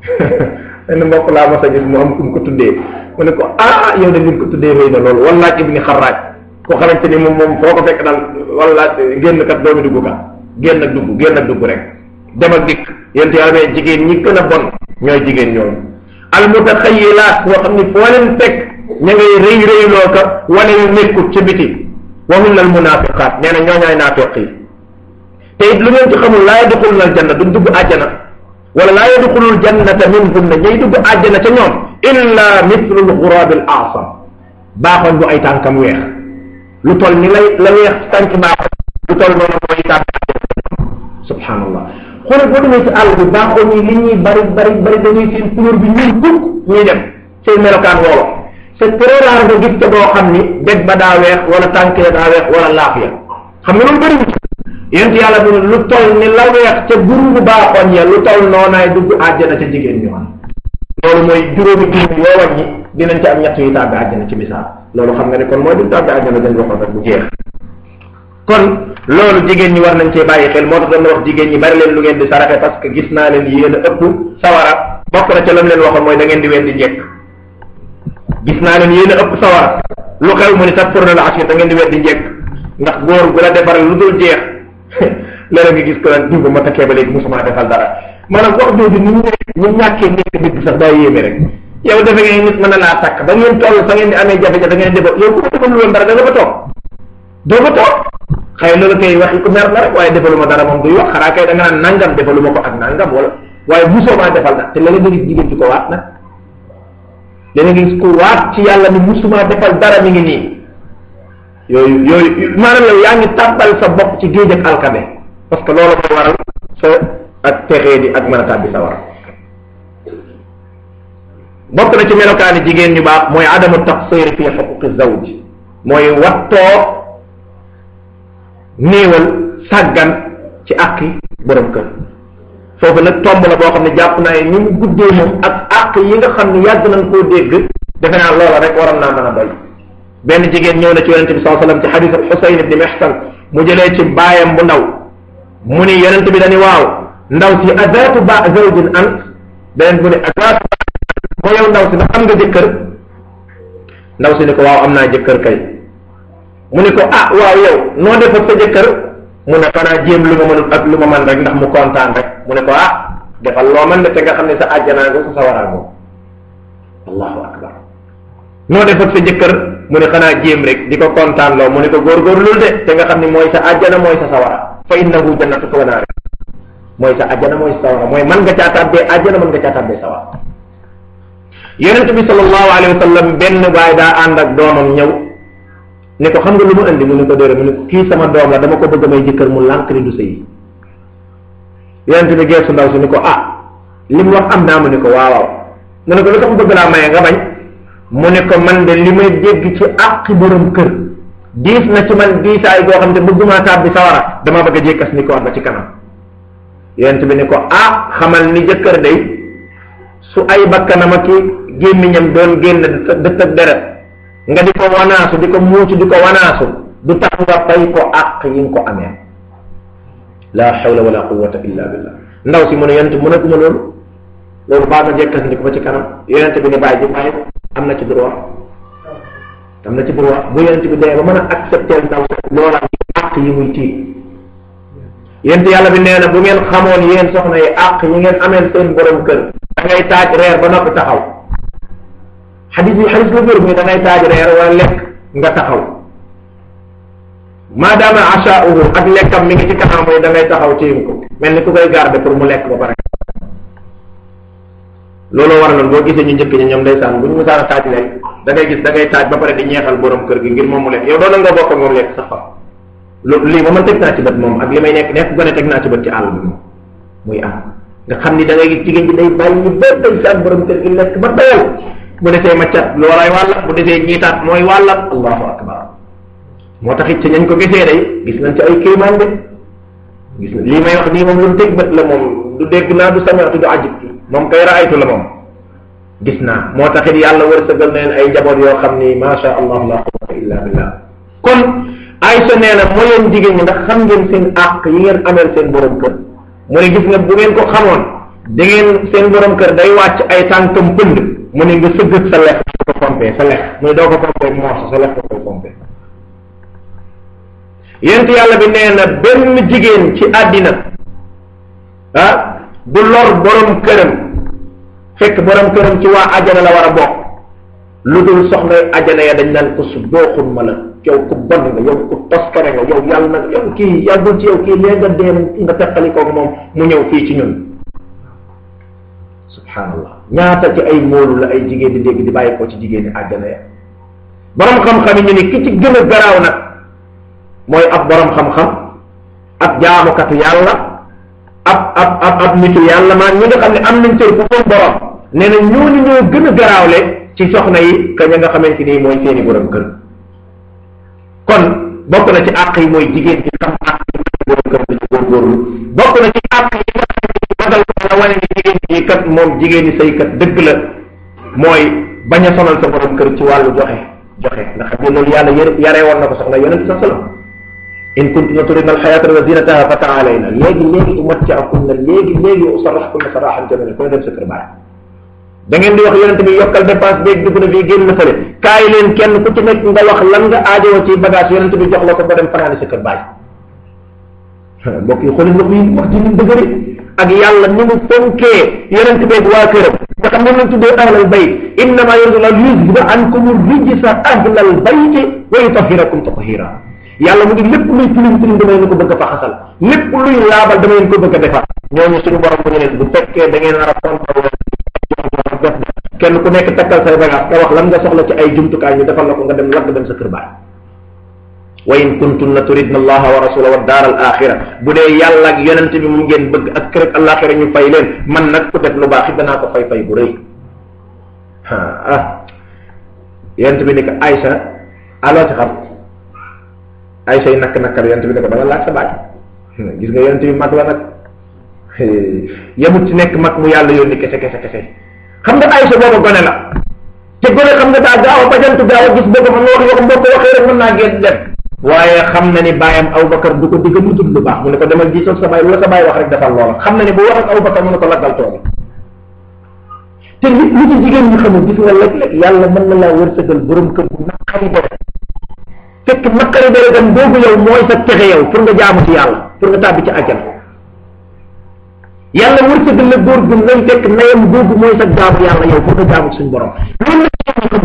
benn mbokk laa mas a gis mu am ku mu ko tuddee mu ne ko ah yow de li ko tuddee rëy na loolu wallaaj ibni xarraaj ko xamante ni moom moom foo ko fekk daal wallaaj génn kat doomi dugg ka génn ak dugg génn ak dugg rek dem ak dikk yéen yàlla ne jigéen ñi gën a bon ñooy jigéen ñooñu al mutaxayilaat ñoo xam ni foo leen fekk ña ngay rëy rëyloo ka wane yu nekkut ci biti wa hunna al munafiqaat nee na ñooñaay naafiq yi te it lu ngeen ci xamul laa yadxuluna al janna duñ dugg àjjana wala laa yadxulul jannata minhunna ñay dugg àjjana ca ñoom illa mithlu al ghurab al a'sam baaxoon bu ay tànkam weex lu toll ni lay la weex tànk baaxoon lu toll noonu mooy tànk subhanallah xoolal boo demee ci àll bi baaxoon yi li ñuy bari bari bari dañuy seen couleur bi ñuul bukk ñuy dem seen melokaan woolo c'est très rare nga gis ca boo xam ni deg ba daa weex wala tànk ya daa weex wala laaf ya xam nga loolu bëri wu yent yàlla bi lu toll ni la weex ca guru bu baaxoon ya lu toll noonaay dugg àjjana ca jigéen ñu am loolu mooy juróomi junni yoo wàññi dinañ ci am ñett yu tàbbi àjjana ci misaal loolu xam nga ne kon mooy du tàbbi àjjana dañ waxoon rek bu jeex kon loolu jigéen ñi war nañ cee bàyyi xel moo tax doon na wax jigéen ñi bari leen lu ngeen di saraxe parce que gis naa leen yéen a ëpp sawara bokk na ca lam leen waxoon mooy da ngeen di wen di njekk gis naa leen yéen a ëpp sawara lu xew mu ni sax pour na la asir da ngeen di wen di njekk ndax góor gu la defaral lu dul jeex léeg nga gis ko lan diw ba ma takkee ba léegi musuma defal dara maanaam wax jooju ni ñu ñu ñàkkee nekk nit sax daa yéeme rek yow defe ngeen nit mën na laa takk ba ngeen toll fa ngeen di amee jafe-jafe da ngeen defal yow ku ma defal lu woon dara da nga ba toog doo ba toog xëy loolu kay waxi ko mer la rek waaye defaluma dara moom duy wax xanaa kay da nga naan nangam defaluma ko ak nangam wala waaye musoo maa defal nag te léeg nga gis jigéen ci ko waat nag léeg nga gis ko waat ci yàlla ni musuma defal dara mi ngi nii yooyu yooyu maanaam yow yaa ngi tàbbal sa bopp ci géej ak alkade parce que loolu mooy waral sa ak texee di ak mën a tàbbi sa war bokk na ci melokaani jigéen ñu baax mooy adamu taqsir fi xuquqi zawj mooy wattoo néewal sàggan ci àqi borom kër foofu nag tomb la boo xam ne jàpp naa ni mu guddee moom ak àq yi nga xam ne yàgg nañ koo dégg defe naa loola rek waroon naa mën a doy benn jigéen ñëw na ci yonente bi sallallahu alayhi wasallam ci xadiis Xusayn ibn Mihsan mu jëlee ci baayam bu ndaw mu ni yonente bi dañu waaw ndaw si azaatu ba zawjin ant beneen mu ni azaatu moo yow ndaw si ndax am nga jëkkër ndaw si ni ko waaw am naa jëkkër kay mu ni ko ah waaw yow noo def ak sa jëkkër mu ne xanaa jéem lu ma mënul ak lu ma mën rek ndax mu kontaan rek mu ne ko ah defal loo mën de te nga xam ne sa àjjanaa nga sa sawaraa nga allahu akbar noo def ak sa jëkkër mu ne xanaa jéem rek di ko kontaan loo mu ne ko góorgóorlul de te nga xam ne mooy sa àjjana mooy sa sawara fa innahu jannatuka wa naar mooy sa àjjana mooy sa sawara mooy mën nga caa tàbbee àjjana mën nga caa tàbbee sawara yonent bi sallallahu alayhi wa sallam benn baay daa ànd ak doomam ñëw ne ko xam nga lu mu indi mu ne ko déere mu ne ko kii sama doom la dama ko bëgg may jëkkër mu lànk ni du sëy yonent bi geesu ndaw si ni ko ah li mu wax am naa mu ne ko waaw waaw mu ne ko lu tax bëgg laa maye nga bañ mu ne ko man de li may dégg ci àqi borom kër diis na ci man diisaay goo xam te bëgguma tàbbi sawara dama bëgg a jékkas ni ko wax ba ci kanam yonent bi ne ko ah xamal ni jëkkër day su ay bakkanam ak gémmiñam doon génn dëtt ak deret nga di ko wanaasu di ko muucu di ko wanaasu du tax nga fay ko àq yi nga ko amee la hawla wala quwwata illa billah ndaw si mu ne yonent mu ne ko ma loolu loolu baa ma jekkas ni ko ba ci kanam yonent bi ne bàyyi ji bàyyi am na ci droit am na ci droit bu yonent bi dee ba mën a accepter ndaw si loola àq yi muy tiit yonent yàlla bi nee na bu ngeen xamoon yéen soxna yi àq yi ngeen ameel seen borom kër da ngay taaj reer ba noppi taxaw xadis bi xadis la wér muy da ngay taaj reer wala lekk nga taxaw maadaama achaauhu ak lekkam mi ngi ci kanam mooy da ngay taxaw téim ko mel ni ku koy garder pour mu lekk ba pare looloo waraloon boo gisee ñu njëkk ñi ñoom ndeysaan bu ñu musaan a taaj lekk da ngay gis da ngay taaj ba pare di ñeexal borom kër gi ngir moom mu lekk yow doon nga bokk ak moom lekk sax fa loolu lii moom man teg naa ci bët moom ak li may nekk nekk gone teg naa ci bët ci àll bi moom muy am nga xam ni da ngay gis jigéen ji day bàyyi ñu ba ndeysaan borom kër gi lekk ba doyal bu desee maccat loolay wàllam bu desee ñiitaat mooy wàllam allahu akbar moo tax it ci ñañ ko gisee day gis nañ ci ay kéemaan de gis na lii may wax nii moom lu mu teg bët la moom du dégg naa du sañatu du ajib moom kay raaytu la moom gis naa moo tax it yàlla wërsëgal na leen ay njaboot yoo xam ni macha allah la quwwata illa billah kon Aysa nee na mooy jigéen ñi ndax xam ngeen seen àq yi ngeen ameel seen borom kër mu ne gis nga bu ngeen ko xamoon da ngeen seen borom kër day wàcc ay tànkam pënd mu ne nga sëgg sa lex doo ko pompé sa lex mu ne doo ko pompé morso sa lex nga koy pompé yent yàlla bi nee na benn jigéen ci àddina ah du lor borom këram fekk borom këram ci waa ajana la war a bokk lu dul soxna ajana ya dañ naan ko su dooxul ma la yow ku bon nga yow ku toskare nga yow yàlla nag yow kii yàggul ci yow kii léegi nga dee nga teqali koog moom mu ñëw fii ci ñun subhanallah ñaata ci ay móolu la ay jigéen di dégg di bàyyi ko ci jigéen ñi àjjana ya borom xam-xam yi ñu ni ki ci gën a garaaw nag mooy ab borom xam-xam ab jaamukatu yàlla ab ab ab ab nitu yàlla maa ñi nga xam ne am nañ cër fu moom borom nee na ñooñu ñoo gën a garaawle ci soxna yi ka ña nga xamante ni mooy seeni borom kër kon bokk na ci àq yi mooy jigéen ci xam àq yi borom kër ci góorgóorlu bokk na ci àq yi nga xam ne magal ko la wane ni jigéen ñi kat moom jigéen ñi say kat dëgg la mooy bañ a sonal sa borom kër ci wàllu joxe joxe ndax xam ne loolu yàlla yare woon na ko soxna yonent sa salam in kuntunna turidna alxayata wa zinataha fa taalayna léegi léegi umatti'kunna léegi léegi usarrahkunna sarahan jamila koy dem sa kër baay da ngeen di wax yonent bi yokkal dépense beeg dugg na fii génn na fële kaay leen kenn ku ci nekk nga wax lan nga aajowoo ci bagage yonent bi jox la ko ba dem fanaani sa kër baay mbokk yi xoolal wax yi wax ji ñu dëgëri ak yàlla ni mu fonkee yonent beeg waa këram nga xam moom lañ tuddee ahlal bayt innama yuridu llaahu liyuzhiba ankum rijsa ahlal bayti wa yutahhirakum tathira yàlla mu ngi lépp luy tilim tilim dama leen ko bëgg a faxasal lépp luy laabal dama leen ko bëgg a defar ñooñu suñu borom bu ñu leen bu fekkee da ngeen nar a fonta kenn ku nekk takkal say bagage nga wax lan nga soxla ci ay jumtukaay ñu defal la ko nga dem lagg dem sa kër baay wa in kuntunna turidna allaha wa rasulahu wa daar al axira bu dee yàlla ak yonent bi mu ngeen bëgg ak kër ak alaxira ñu fay leen man nag ku def lu baax it danaa ko fay fay bu rëy ah yonent bi ni ko Aïcha aloo ci xam Aïcha yi nakk nakkal yonent bi ne ko dama laaj sa baay gis nga yonent bi mag la nag yemut ci nekk mag mu yàlla yónni kese kese kese xam nga Aïcha booba gone la te gone xam nga daa gaaw a bajantu gaaw a gis boobu xam nga wax yoo ko waxee rek mën naa génn dem waaye xam na ni bàyyam Abubakar du ko digg mu tudd lu baax mu ne ko demal gisoog sa baay lu la sa baay wax rek defal loola xam na ni bu wax ak Abubakar mu ne ko laggal tooge te nit ñi ci jigéen ñi xamul gis nga léeg-léeg yàlla mën na laa wërsëgal borom kër bu naqari deret fekk naqari deretam boobu yow mooy sa texe yow pour nga jaamu ci yàlla pour nga tàbbi ci àjjana yàlla wërsëgal la góor gu ngay fekk nayam googu mooy sa jaamu yàlla yow pour nga jaamu ci suñu borom loolu la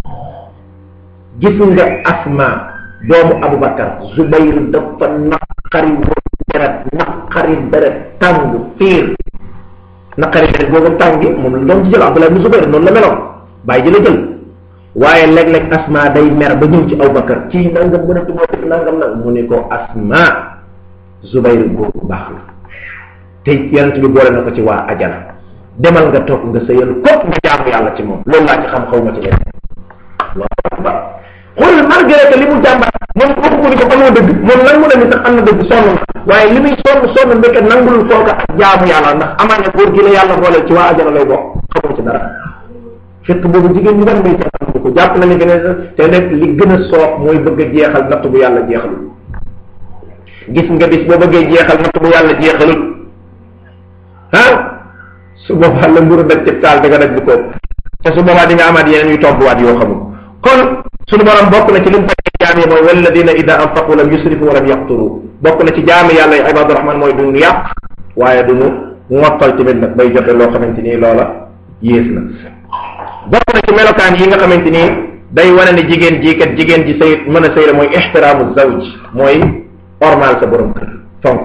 gis nga Asma doomu Abubakar Zubayr dafa naqari deret naqari deret tàng fiir naqari deret boobu tàng gi moom la doon ci jël Abdullah ibn Zubayr noonu la meloon bàyyi ji la jël waaye léeg-léeg Asma day mer ba ñëw ci Abubakar ci nangam mu ne moo def nangam nag mu ne ko Asma Zubayr boobu baax la te yonent bi boole na ko ci waa ajana demal nga toog nga sëyal kopp nga jaamu yàlla ci moom loolu laa ci xam xaw ma ci leen loolu ba xool malgré que li mu jàmbat moom waxu ko ni ko amoo dëgg moom nan mu ne ni sax am na dëgg sonn na waaye li muy sonn sonn ndeke nangul kooka ak jaamu yàlla ndax amaana góor gi la yàlla boole ci waa ajana lay bokk xamoo ci dara fekk boobu jigéen ñi ban ngay jàpp ko jàpp na ni gën a te nag li gën a soob mooy bëgg a jeexal natt bu yàlla jeexalul gis nga bis boo bëggee jeexal natt bu yàlla jeexalul ah su boobaa la mburu daj ci taal da nga daj bu ko te su boobaa di nga amaat yeneen yu togguwaat yoo xamul kon suñu borom bokk na ci lim fay jaam yi mooy walladina ida anfaqu lam yusrifu wa lam yaqturu bokk na ci jaami yàlla yi ibadu rahman mooy duñu yàq waaye duñu ngottal tamit nag bay joxe loo xamante nii loola yées na bokk na ci melokaan yi nga xamante nii day wane ne jigéen ji kat jigéen ji sëy mën a sëy la mooy ixtiraamu zawj mooy ormal sa borom kër fonk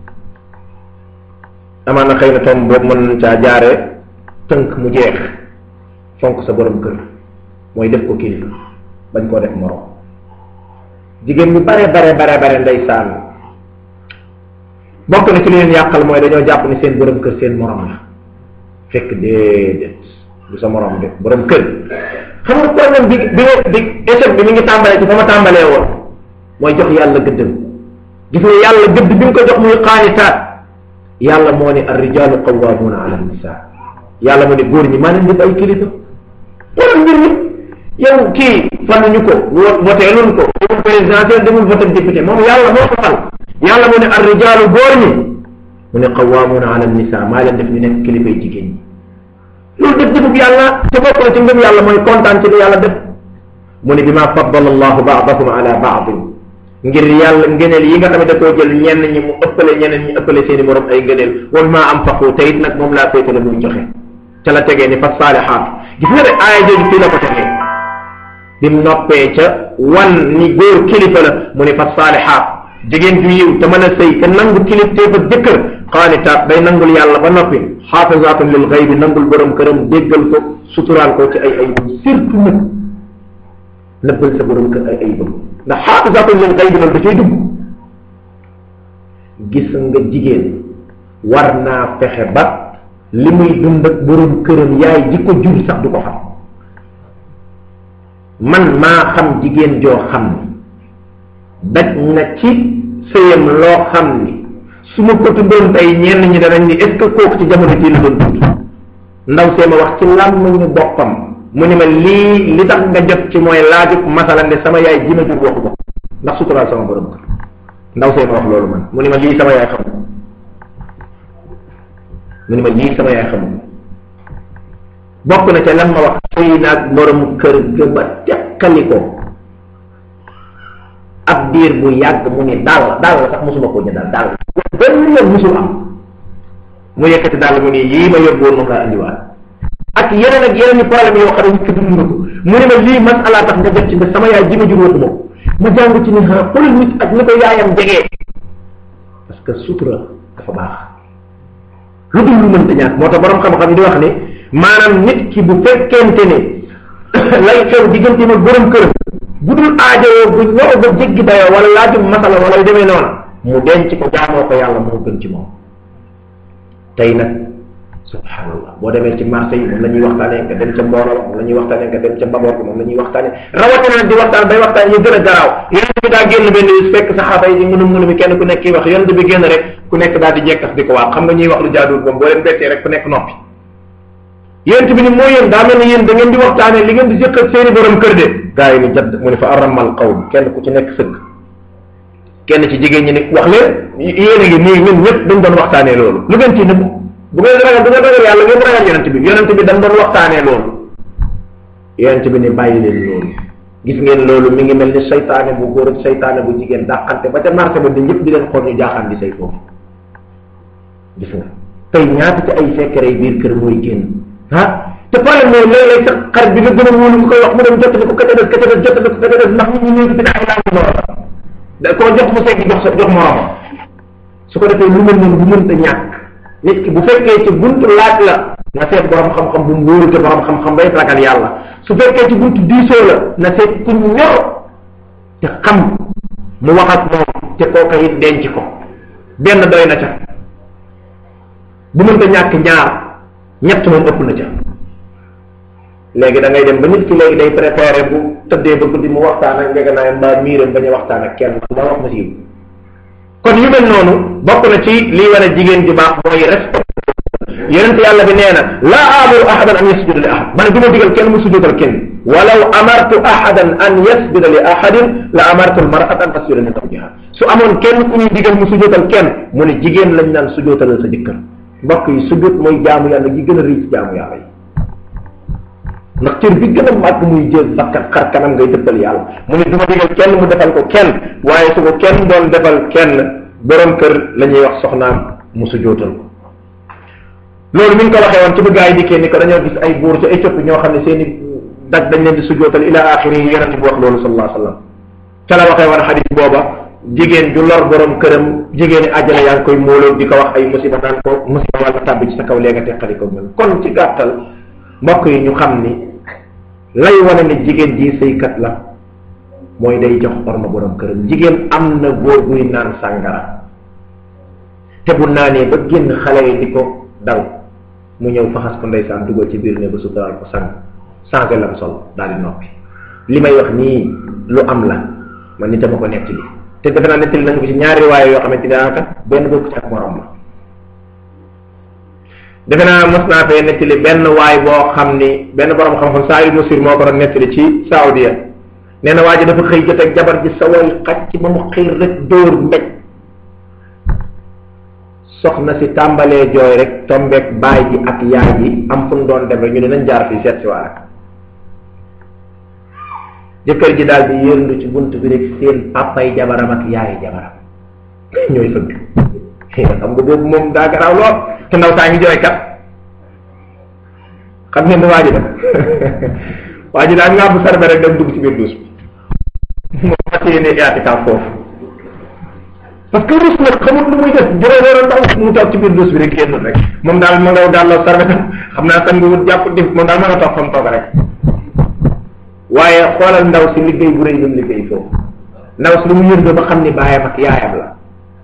amaan na xëy na tom boobu mën nañ caa jaare tënk mu jeex fonk sa borom kër mooy def ko kilifa bañ koo def morom jigéen ñu bare bare bare bare ndeysaan bokk na ci li leen yàqal mooy dañoo jàpp ni seen borom kër seen morom la fekk déedéet du sa morom de borom kër xam nga problème bi bi bi échec bi mi ngi tàmbalee ci fa ma tàmbalee woon mooy jox yàlla gëddëm gis nga yàlla gëdd bi nga ko jox muy qaanitaat yàlla moo ne ar-rijaalu qawwaamuuna ala an-nisaa yàlla moo ne góor ñi maa leen def ay kilifa xoolal mbir mi yow kii fanuñu ko voteeluñ ko demul présidentiel demul vote député moom yàlla moo ko fal yàlla moo ne ar-rijaalu góor ñi mu ne qawwamuna ala nisa maa leen def ñu nekk kilifay jigéen ñi loolu def defub yàlla te bokk na ci ngëm yàlla mooy kontaan ci li yàlla def mu ne bima faddala allahu ba'dakum ala ba'din ngir yàlla ngëneel yi nga xam ne da koo jël ñenn ñi mu ëppale ñeneen ñi ëppale seeni morom ay ngëneel wa bima anfaqu te it nag moom laa féetale muy joxe ca la tegee ni fa saalihaat gis nga de aaya jooju fii la ko tegee bi mu noppee ca wan ni góor kilifa la mu ne fa saalihaat jigéen ju yiw te mën a sëy te nangu kilifteef ak jëkkër qaanitaat day nangul yàlla ba noppi xaafizaatun lil ghaybi nangul borom këram déggal ko suturaal ko ci ay ayibam surtout nag nëbbal sa borom kër ay ayibam ndax xaafizaatun lil ghaybi loolu da cay dugg gis nga jigéen war naa fexe ba li muy dund ak borom këram yaay ji ko jur sax du ko xam man maa xam jigéen joo xam ni daj na ci sëyam loo xam ni su ma ko tuddoon tey ñenn ñi danañ ni est-ce que kooku ci jamono jii la doon dund ndaw see ma wax ci làmmiñu boppam mu ni ma lii li tax nga jot ci mooy laajub masala ne sama yaay ji ma jur waxu ko ndax suturaal sama borom kër ndaw see ma wax loolu man mu ni ma lii sama yaay xam mu ni ma lii sama yaay xam bokk na ca lan ma wax sëy naag borom kër ga ba teqali ko ab diir bu yàgg mu ni daal daal la sax mosuma koo jëndal daal benn yoon mosul am mu yëkkati daal mu ni yii ma yóbbu woon moom laa andiwaat ak yeneen ak yeneen i problème yoo xam ne nit ki dund na ko mu ne ma lii masala tax nga jot ci nga sama yaay ji ma jur waxuma ko ma jàng ci ni ha xoolal nit ak ni ko yaayam jegee parce que sutura dafa baax lu dul lu mënta ñàkk moo tax borom xam-xam yi di wax ne maanaam nit ki bu fekkente ne lay xew diggante ma borom këram bu dul aajowoo bu ñëw ba jéggi dayoo wala laajum masala wala yu demee noona mu denc ko jaamoo ko yàlla moo gën ci moom tey nag subhanallah boo demee ci marché yi moom la ñuy waxtaanee nga dem ca mbooloo moom la ñuy waxtaanee nga dem ca mbaboor bi moom la ñuy waxtaanee rawatina nag di waxtaan bay waxtaan yu gën a garaaw yonent bi daa génn benn bis fekk saxaaba yi di mënum mënumi kenn ku nekk kii wax yonent bi génn rek ku nekk daal di jekkas di ko waaw xam nga ñuy wax lu jaaduwul moom boo leen bettee rek ku nekk noppi yonent bi ni moo yéen daa mel ne yéen da ngeen di waxtaanee li ngeen di jëkk ak seeni borom kër de gaa yi ni jadd mu ne fa aramal qawm kenn ku ci nekk sëgg kenn ci jigéen ñi ni wax leen yéen a ngi nii ñun ñëpp dañ doon waxtaanee loolu lu ngeen ci nëbb bu ngeen ragal bu ngeen ragal yàlla ngeen ragal yonent bi yonent bi dañ doon waxtaanee loolu yonent bi ni bàyyi leen loolu gis ngeen loolu mi ngi mel ni seytaane bu góor ak seytaane bu jigéen dàqante ba ca marché ba di ñëpp di leen xool ñu jaaxaan di say foofu gis nga tey ñaata ci ay secret biir kër mooy génn ah te problème mooy léeg-léeg sax xarit bi nga gën a wóolu nga koy wax mu dem jottali ko ka ca des ka ca des jottali ko ka ca des ndax nit ñi ñëw ci ay laaj loola da koo jox mu segg jox sa jox moroomam su ko defee lu mel noonu bu mënta ñàkk nit ki bu fekkee ci buntu laaj la na seet borom xam-xam bu mu wóoru te borom xam-xam bay ragal yàlla su fekkee ci buntu diisoo la na seet ku ñor te xam mu wax ak moom te kooka it denc ko benn doy na ca bu mënta ñàkk ñaar ñett moom ëpp na ca léegi da ngay dem ba nit ki léegi day préféré bu tëddee ba guddi mu waxtaan ak ngeganaayam mbaa miiram bañ a waxtaan ak kenn ma wax ma siiw kon yu mel noonu bokk na ci lii wane jigéen ju baax mooy respect yonent yàlla bi nee na laa amuru ahadan an yasjuda li ahad man du ma digal kenn mu sujudal kenn walaw amartu ahadan an yasjuda li ahadin la amartu almar'ata an tasjuda li zawjiha su amoon kenn ku ñuy digal mu sujudal kenn mu ne jigéen lañ naan sujudalal sa jëkkër mbokk yi sujud mooy jaamu yàlla gi gën a rëy ci jaamu yàlla yi ndax cër bi gën a màgg muy jël bakkan xar kanam ngay dëppal yàlla mu ne du ma digal kenn mu defal ko kenn waaye su ko kenn doon defal kenn borom kër la ñuy wax soxnaam mu sujootal ko loolu mi ngi ko waxee woon ci bu gaa yi dikkee ni ko dañoo gis ay buur ci Éthiopie ñoo xam ne seen i daj dañ leen di sujootal ila axiri yi yonent bi wax loolu sallallahu alayhi wa sallam ca la waxee woon xadis booba jigéen ju lor borom këram jigéeni àjjana yaa ngi koy móoloo di ko wax ay musiba naan ko musiba wala tàbbi ci sa kaw léegi nga teqali ko mel kon ci gàttal mbokk yi ñu xam ni lay wane ne jigéen ji sëykat la mooy day jox orma borom këram jigéen am na góor guy naan sàngara te bu naanee ba génn xale yi di ko daw mu ñëw faxas ko ndeysaan dugal ci biir ne ba suturaal ko sang changé lam sol daal di noppi li may wax nii lu am la man ni dama ko nettali te defe naa nettali nañu ko ci ñaari riwaaya yoo xamante ne daanaka benn bokk ci ak morom la defe naa mos naa fee nettali benn waay boo xam ni benn borom xam-xam saa yu musir moo ko doon nettali ci Saoudia nee na waa ji dafa xëy jot ak jabar ji sa way xaj ci ba mu xëy rek dóor mbéj soxna si tàmbalee jooy rek tombeek baay ji ak yaay ji am fu ñu doon dem rek ñu ne nañ jaar fii seet si waale jëkkër ji daal di yërndu ci bunt bi rek seen papay jabaram ak yaayi jabaram ñooy fëgg xam nga boobu moom daa garaaw lool te ndaw saa ngi jooy kat xam ngeen ne waa ji nag waa ji daal ngaa bu sarbe rek dem dugg ci biir duus bi moom fas yéene i'tikaaf foofu parce que rus nag xamul lu muy def juróom waroon ndaw mu toog ci biir duus bi rek génn rek moom daal ma ngaw daal la sarbe xam naa san nga wut jàpp dif moom daal ma nga toog fa mu toog rek waaye xoolal ndaw si liggéey bu rëy bi mu liggéey foofu ndaw si lu mu yërdo ba xam ni baayam ak yaayam la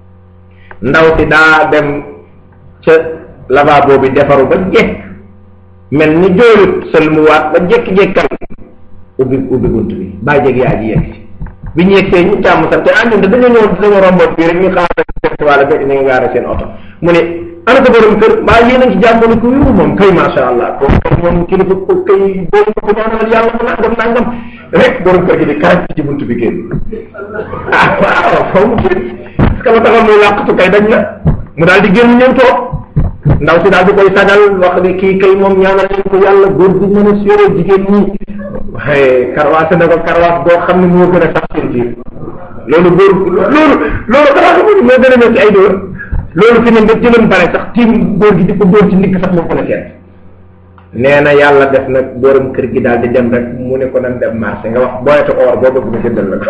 ndaw si daa dem ca lavabo bi defaru ba jekk mel ni jooyut sël mu waat ba jekk-jekkal ubbi ubbi bunt bi bàyyi jeg yaay ji yegg si bi ñu yegg see ñu càmm sax te ah ñun de dañoo ñëw dañoo romboot bii rek ñu xaar wala fekk ñu ngi gaare seen oto mu ne ana ko borom kër mbaa yéen a ngi ci jàmbali ko yu moom kay masha Allah ko moom kilifa ko kay boolu ko ñaanal yàlla mu nangam nangam rek borom kër gi di kaaj ci buntu bi génn ah waaw foofu mu génn parce que la taxoon muy làqatu kay dañ la mu daal di génn ñëw toog ndaw si daal di koy sagal wax ni kii kay moom ñaanal leen ko yàlla góor gi mën a séré jigéen ñi waaye karwaase na ko karwaas boo xam ne moo gën a sax seen biir loolu góor loolu loolu xanaa xamul moo gën a ñëw ci ay dóor loolu fi ne nga jëloon bare sax tiim góor gi di ko dóor ci ndigg sax moo ko la kenn nee na yàlla def nag borom kër gi daal di dem rek mu ne ko nan dem marché nga wax boyatu or boo bëgg ma jëndal la ko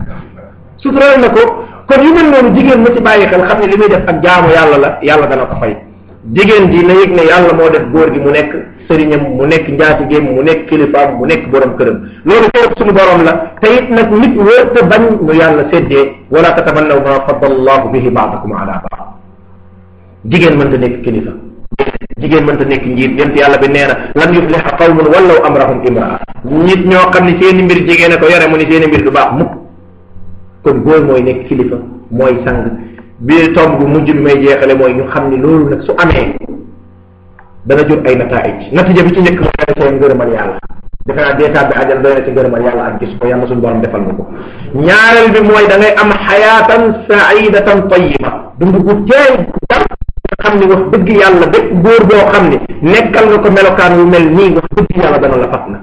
sutural na ko kon yu mel noonu jigéen ma ci bàyyi xel xam ne li muy def ak jaamu yàlla la yàlla dana ko fay jigéen ji na yëg ne yàlla moo def góor gi mu nekk sëriñam mu nekk njaatigéem mu nekk kilifaam mu nekk borom këram loolu toog suñu borom la te it nag nit wërta bañ nu yàlla séddee wala tatamannaw ma faddala allahu bihi ba'dakum ala ba'd jigéen mënta nekk kilifa jigéen mënta nekk njiit yent yàlla bi nee na lan yufliha qawmun wallaw amrahum imraa nit ñoo xam ne seeni mbir jigéen a ko yore mu ni seeni mbir du baax mukk kon góor mooy nekk kilifa mooy sang biir tomb bu mujj bi may jeexale mooy ñu xam ni loolu nag su amee dana jur ay nataij natija bi ci njëkk mooy dana seen ngërëmal yàlla defe naa deetaat bi ajal dana ci ngërëmal yàlla ak gis ko yàlla suñu borom defal nga ko ñaareel bi mooy da ngay am xayaatan saidatan tayiba dund gu teey dal nga xam ni wax dëgg yàlla bépp góor boo xam ni nekkal nga ko melokaan wu mel nii wax dëgg yàlla dana la fat na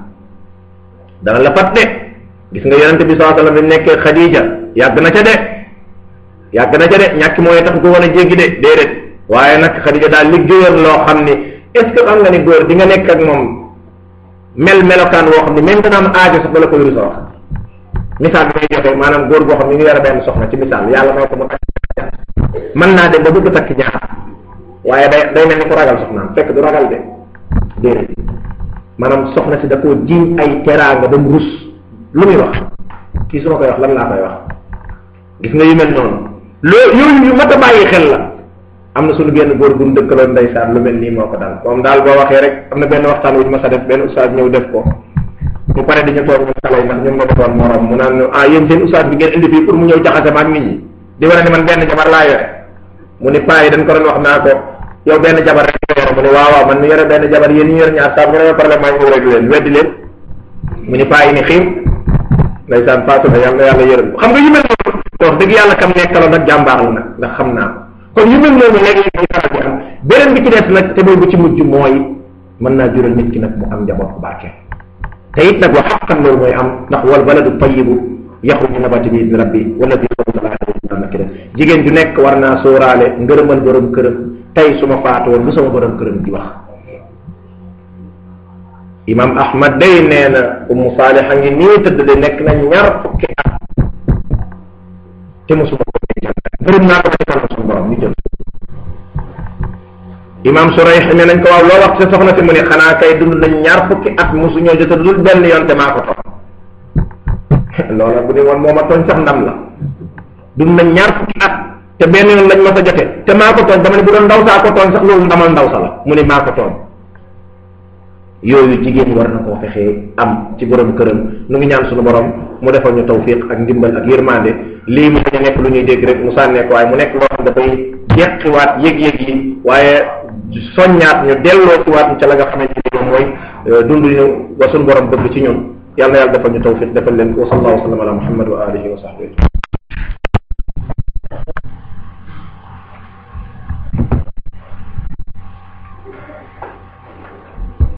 dana la fat de gis nga yonente bi sallallahu alayhi wasallam bi nekkee Xadija yàgg na ca de yàgg na ca de ñàkk mooy tax ko wan a jéggi de déedéet waaye nag Xadija daal liggéeyam loo xam ni est-ce que xam nga ni góor di nga nekk ak moom mel melokaan woo xam ni même dana am aajo sax bala ko yuru sa wax misaal bi may joxe maanaam góor goo xam ni ngi yore benn soxna ci misaal yàlla may ko mu takk mën naa dem ba bëgg takk ñaar waaye day day mel ni ko ragal soxnaam fekk du ragal de déedéet maanaam soxna si da koo jiiñ ay teraanga ba mu rus lu muy wax kii su ma koy wax lan laa koy wax gis nga yu mel noonu loo yooyu yu mat a bàyyi xel la am na suñu benn góor gu mu dëkkaloon ndeysaan lu mel nii moo ko daal moom daal boo waxee rek am na benn waxtaan wu ñu ma sa def benn oustaz ñëw def ko mu pare di ñu toog ñu xale yi ndax ñoom ma defoon morom mu naan ah yéen seen oustaz bi ngeen indi fii pour mu ñëw jaxase ma ak nit ñi di wane ni man benn jabar laa yore mu ni paa yi dañ ko doon wax naa ko yow benn jabar rek nga yore mu ni waaw waaw man mi yore benn jabar yéen ñu yore ñaar saa bu ngeen problème maa ñëw rek leen weddi leen mu ni paa yi ni xiim ndeysaan faatu na yàlla yàlla yërëm xam nga yu mel noonu wax dëgg yàlla kam nekkaloon nag jàmbaar la nag ndax xam naa ko kon yu mel noonu léegi ñu faral di am beneen bi ci des nag te mooy bu ci mujj mooy mën naa jural nit ki nag mu am njaboot bu barke te it nag wa xaqan loolu mooy am ndax wal baladu tayyibu yaxruju nabatu bi idni rabbi walladi nakira jigéen ju nekk war naa sóoraale ngërëmal borom këram tey su ma faatu woon lu sama borom këram di wax imam ahmad day nee na ummu saaliha ngi nii tëdd de nekk na ñaar fukki at te mosuma ko gërëm naa ko defal suñu borom ñu jël imam surayh ne nañ ko waaw loo wax sa soxna si mu ne xanaa kay dund nañ ñaar fukki at mosu ñoo jota dul benn yoon te maa ko toog loola bu ne woon moo ma tooñ sax ndam la dund nañ ñaar fukki at te benn yoon lañ ma sa jote te maa ko tooñ dama ne bu doon ndaw saa ko tooñ sax loolu ndamal ndaw sa la mu ne maa ko tooñ yooyu jigéen war na koo fexee am ci borom këram nu ngi ñaan suñu borom mu defal ñu tawfiq ak ndimbal ak yërmande lii mu ñu nekk lu ñuy dégg rek mu sànneeko waaye mu nekk loo xam dafay jeqiwaat yëg-yëg yi waaye soññaat ñu delloo ci waat ñu ca la nga xamante ni moom mooy dund ñu wa suñu borom bëgg ci ñun yàlla na yàlla defal ñu tawfiq defal leen ko wa sallallahu wa sallam ala muhammad wa alihi wa sahbihi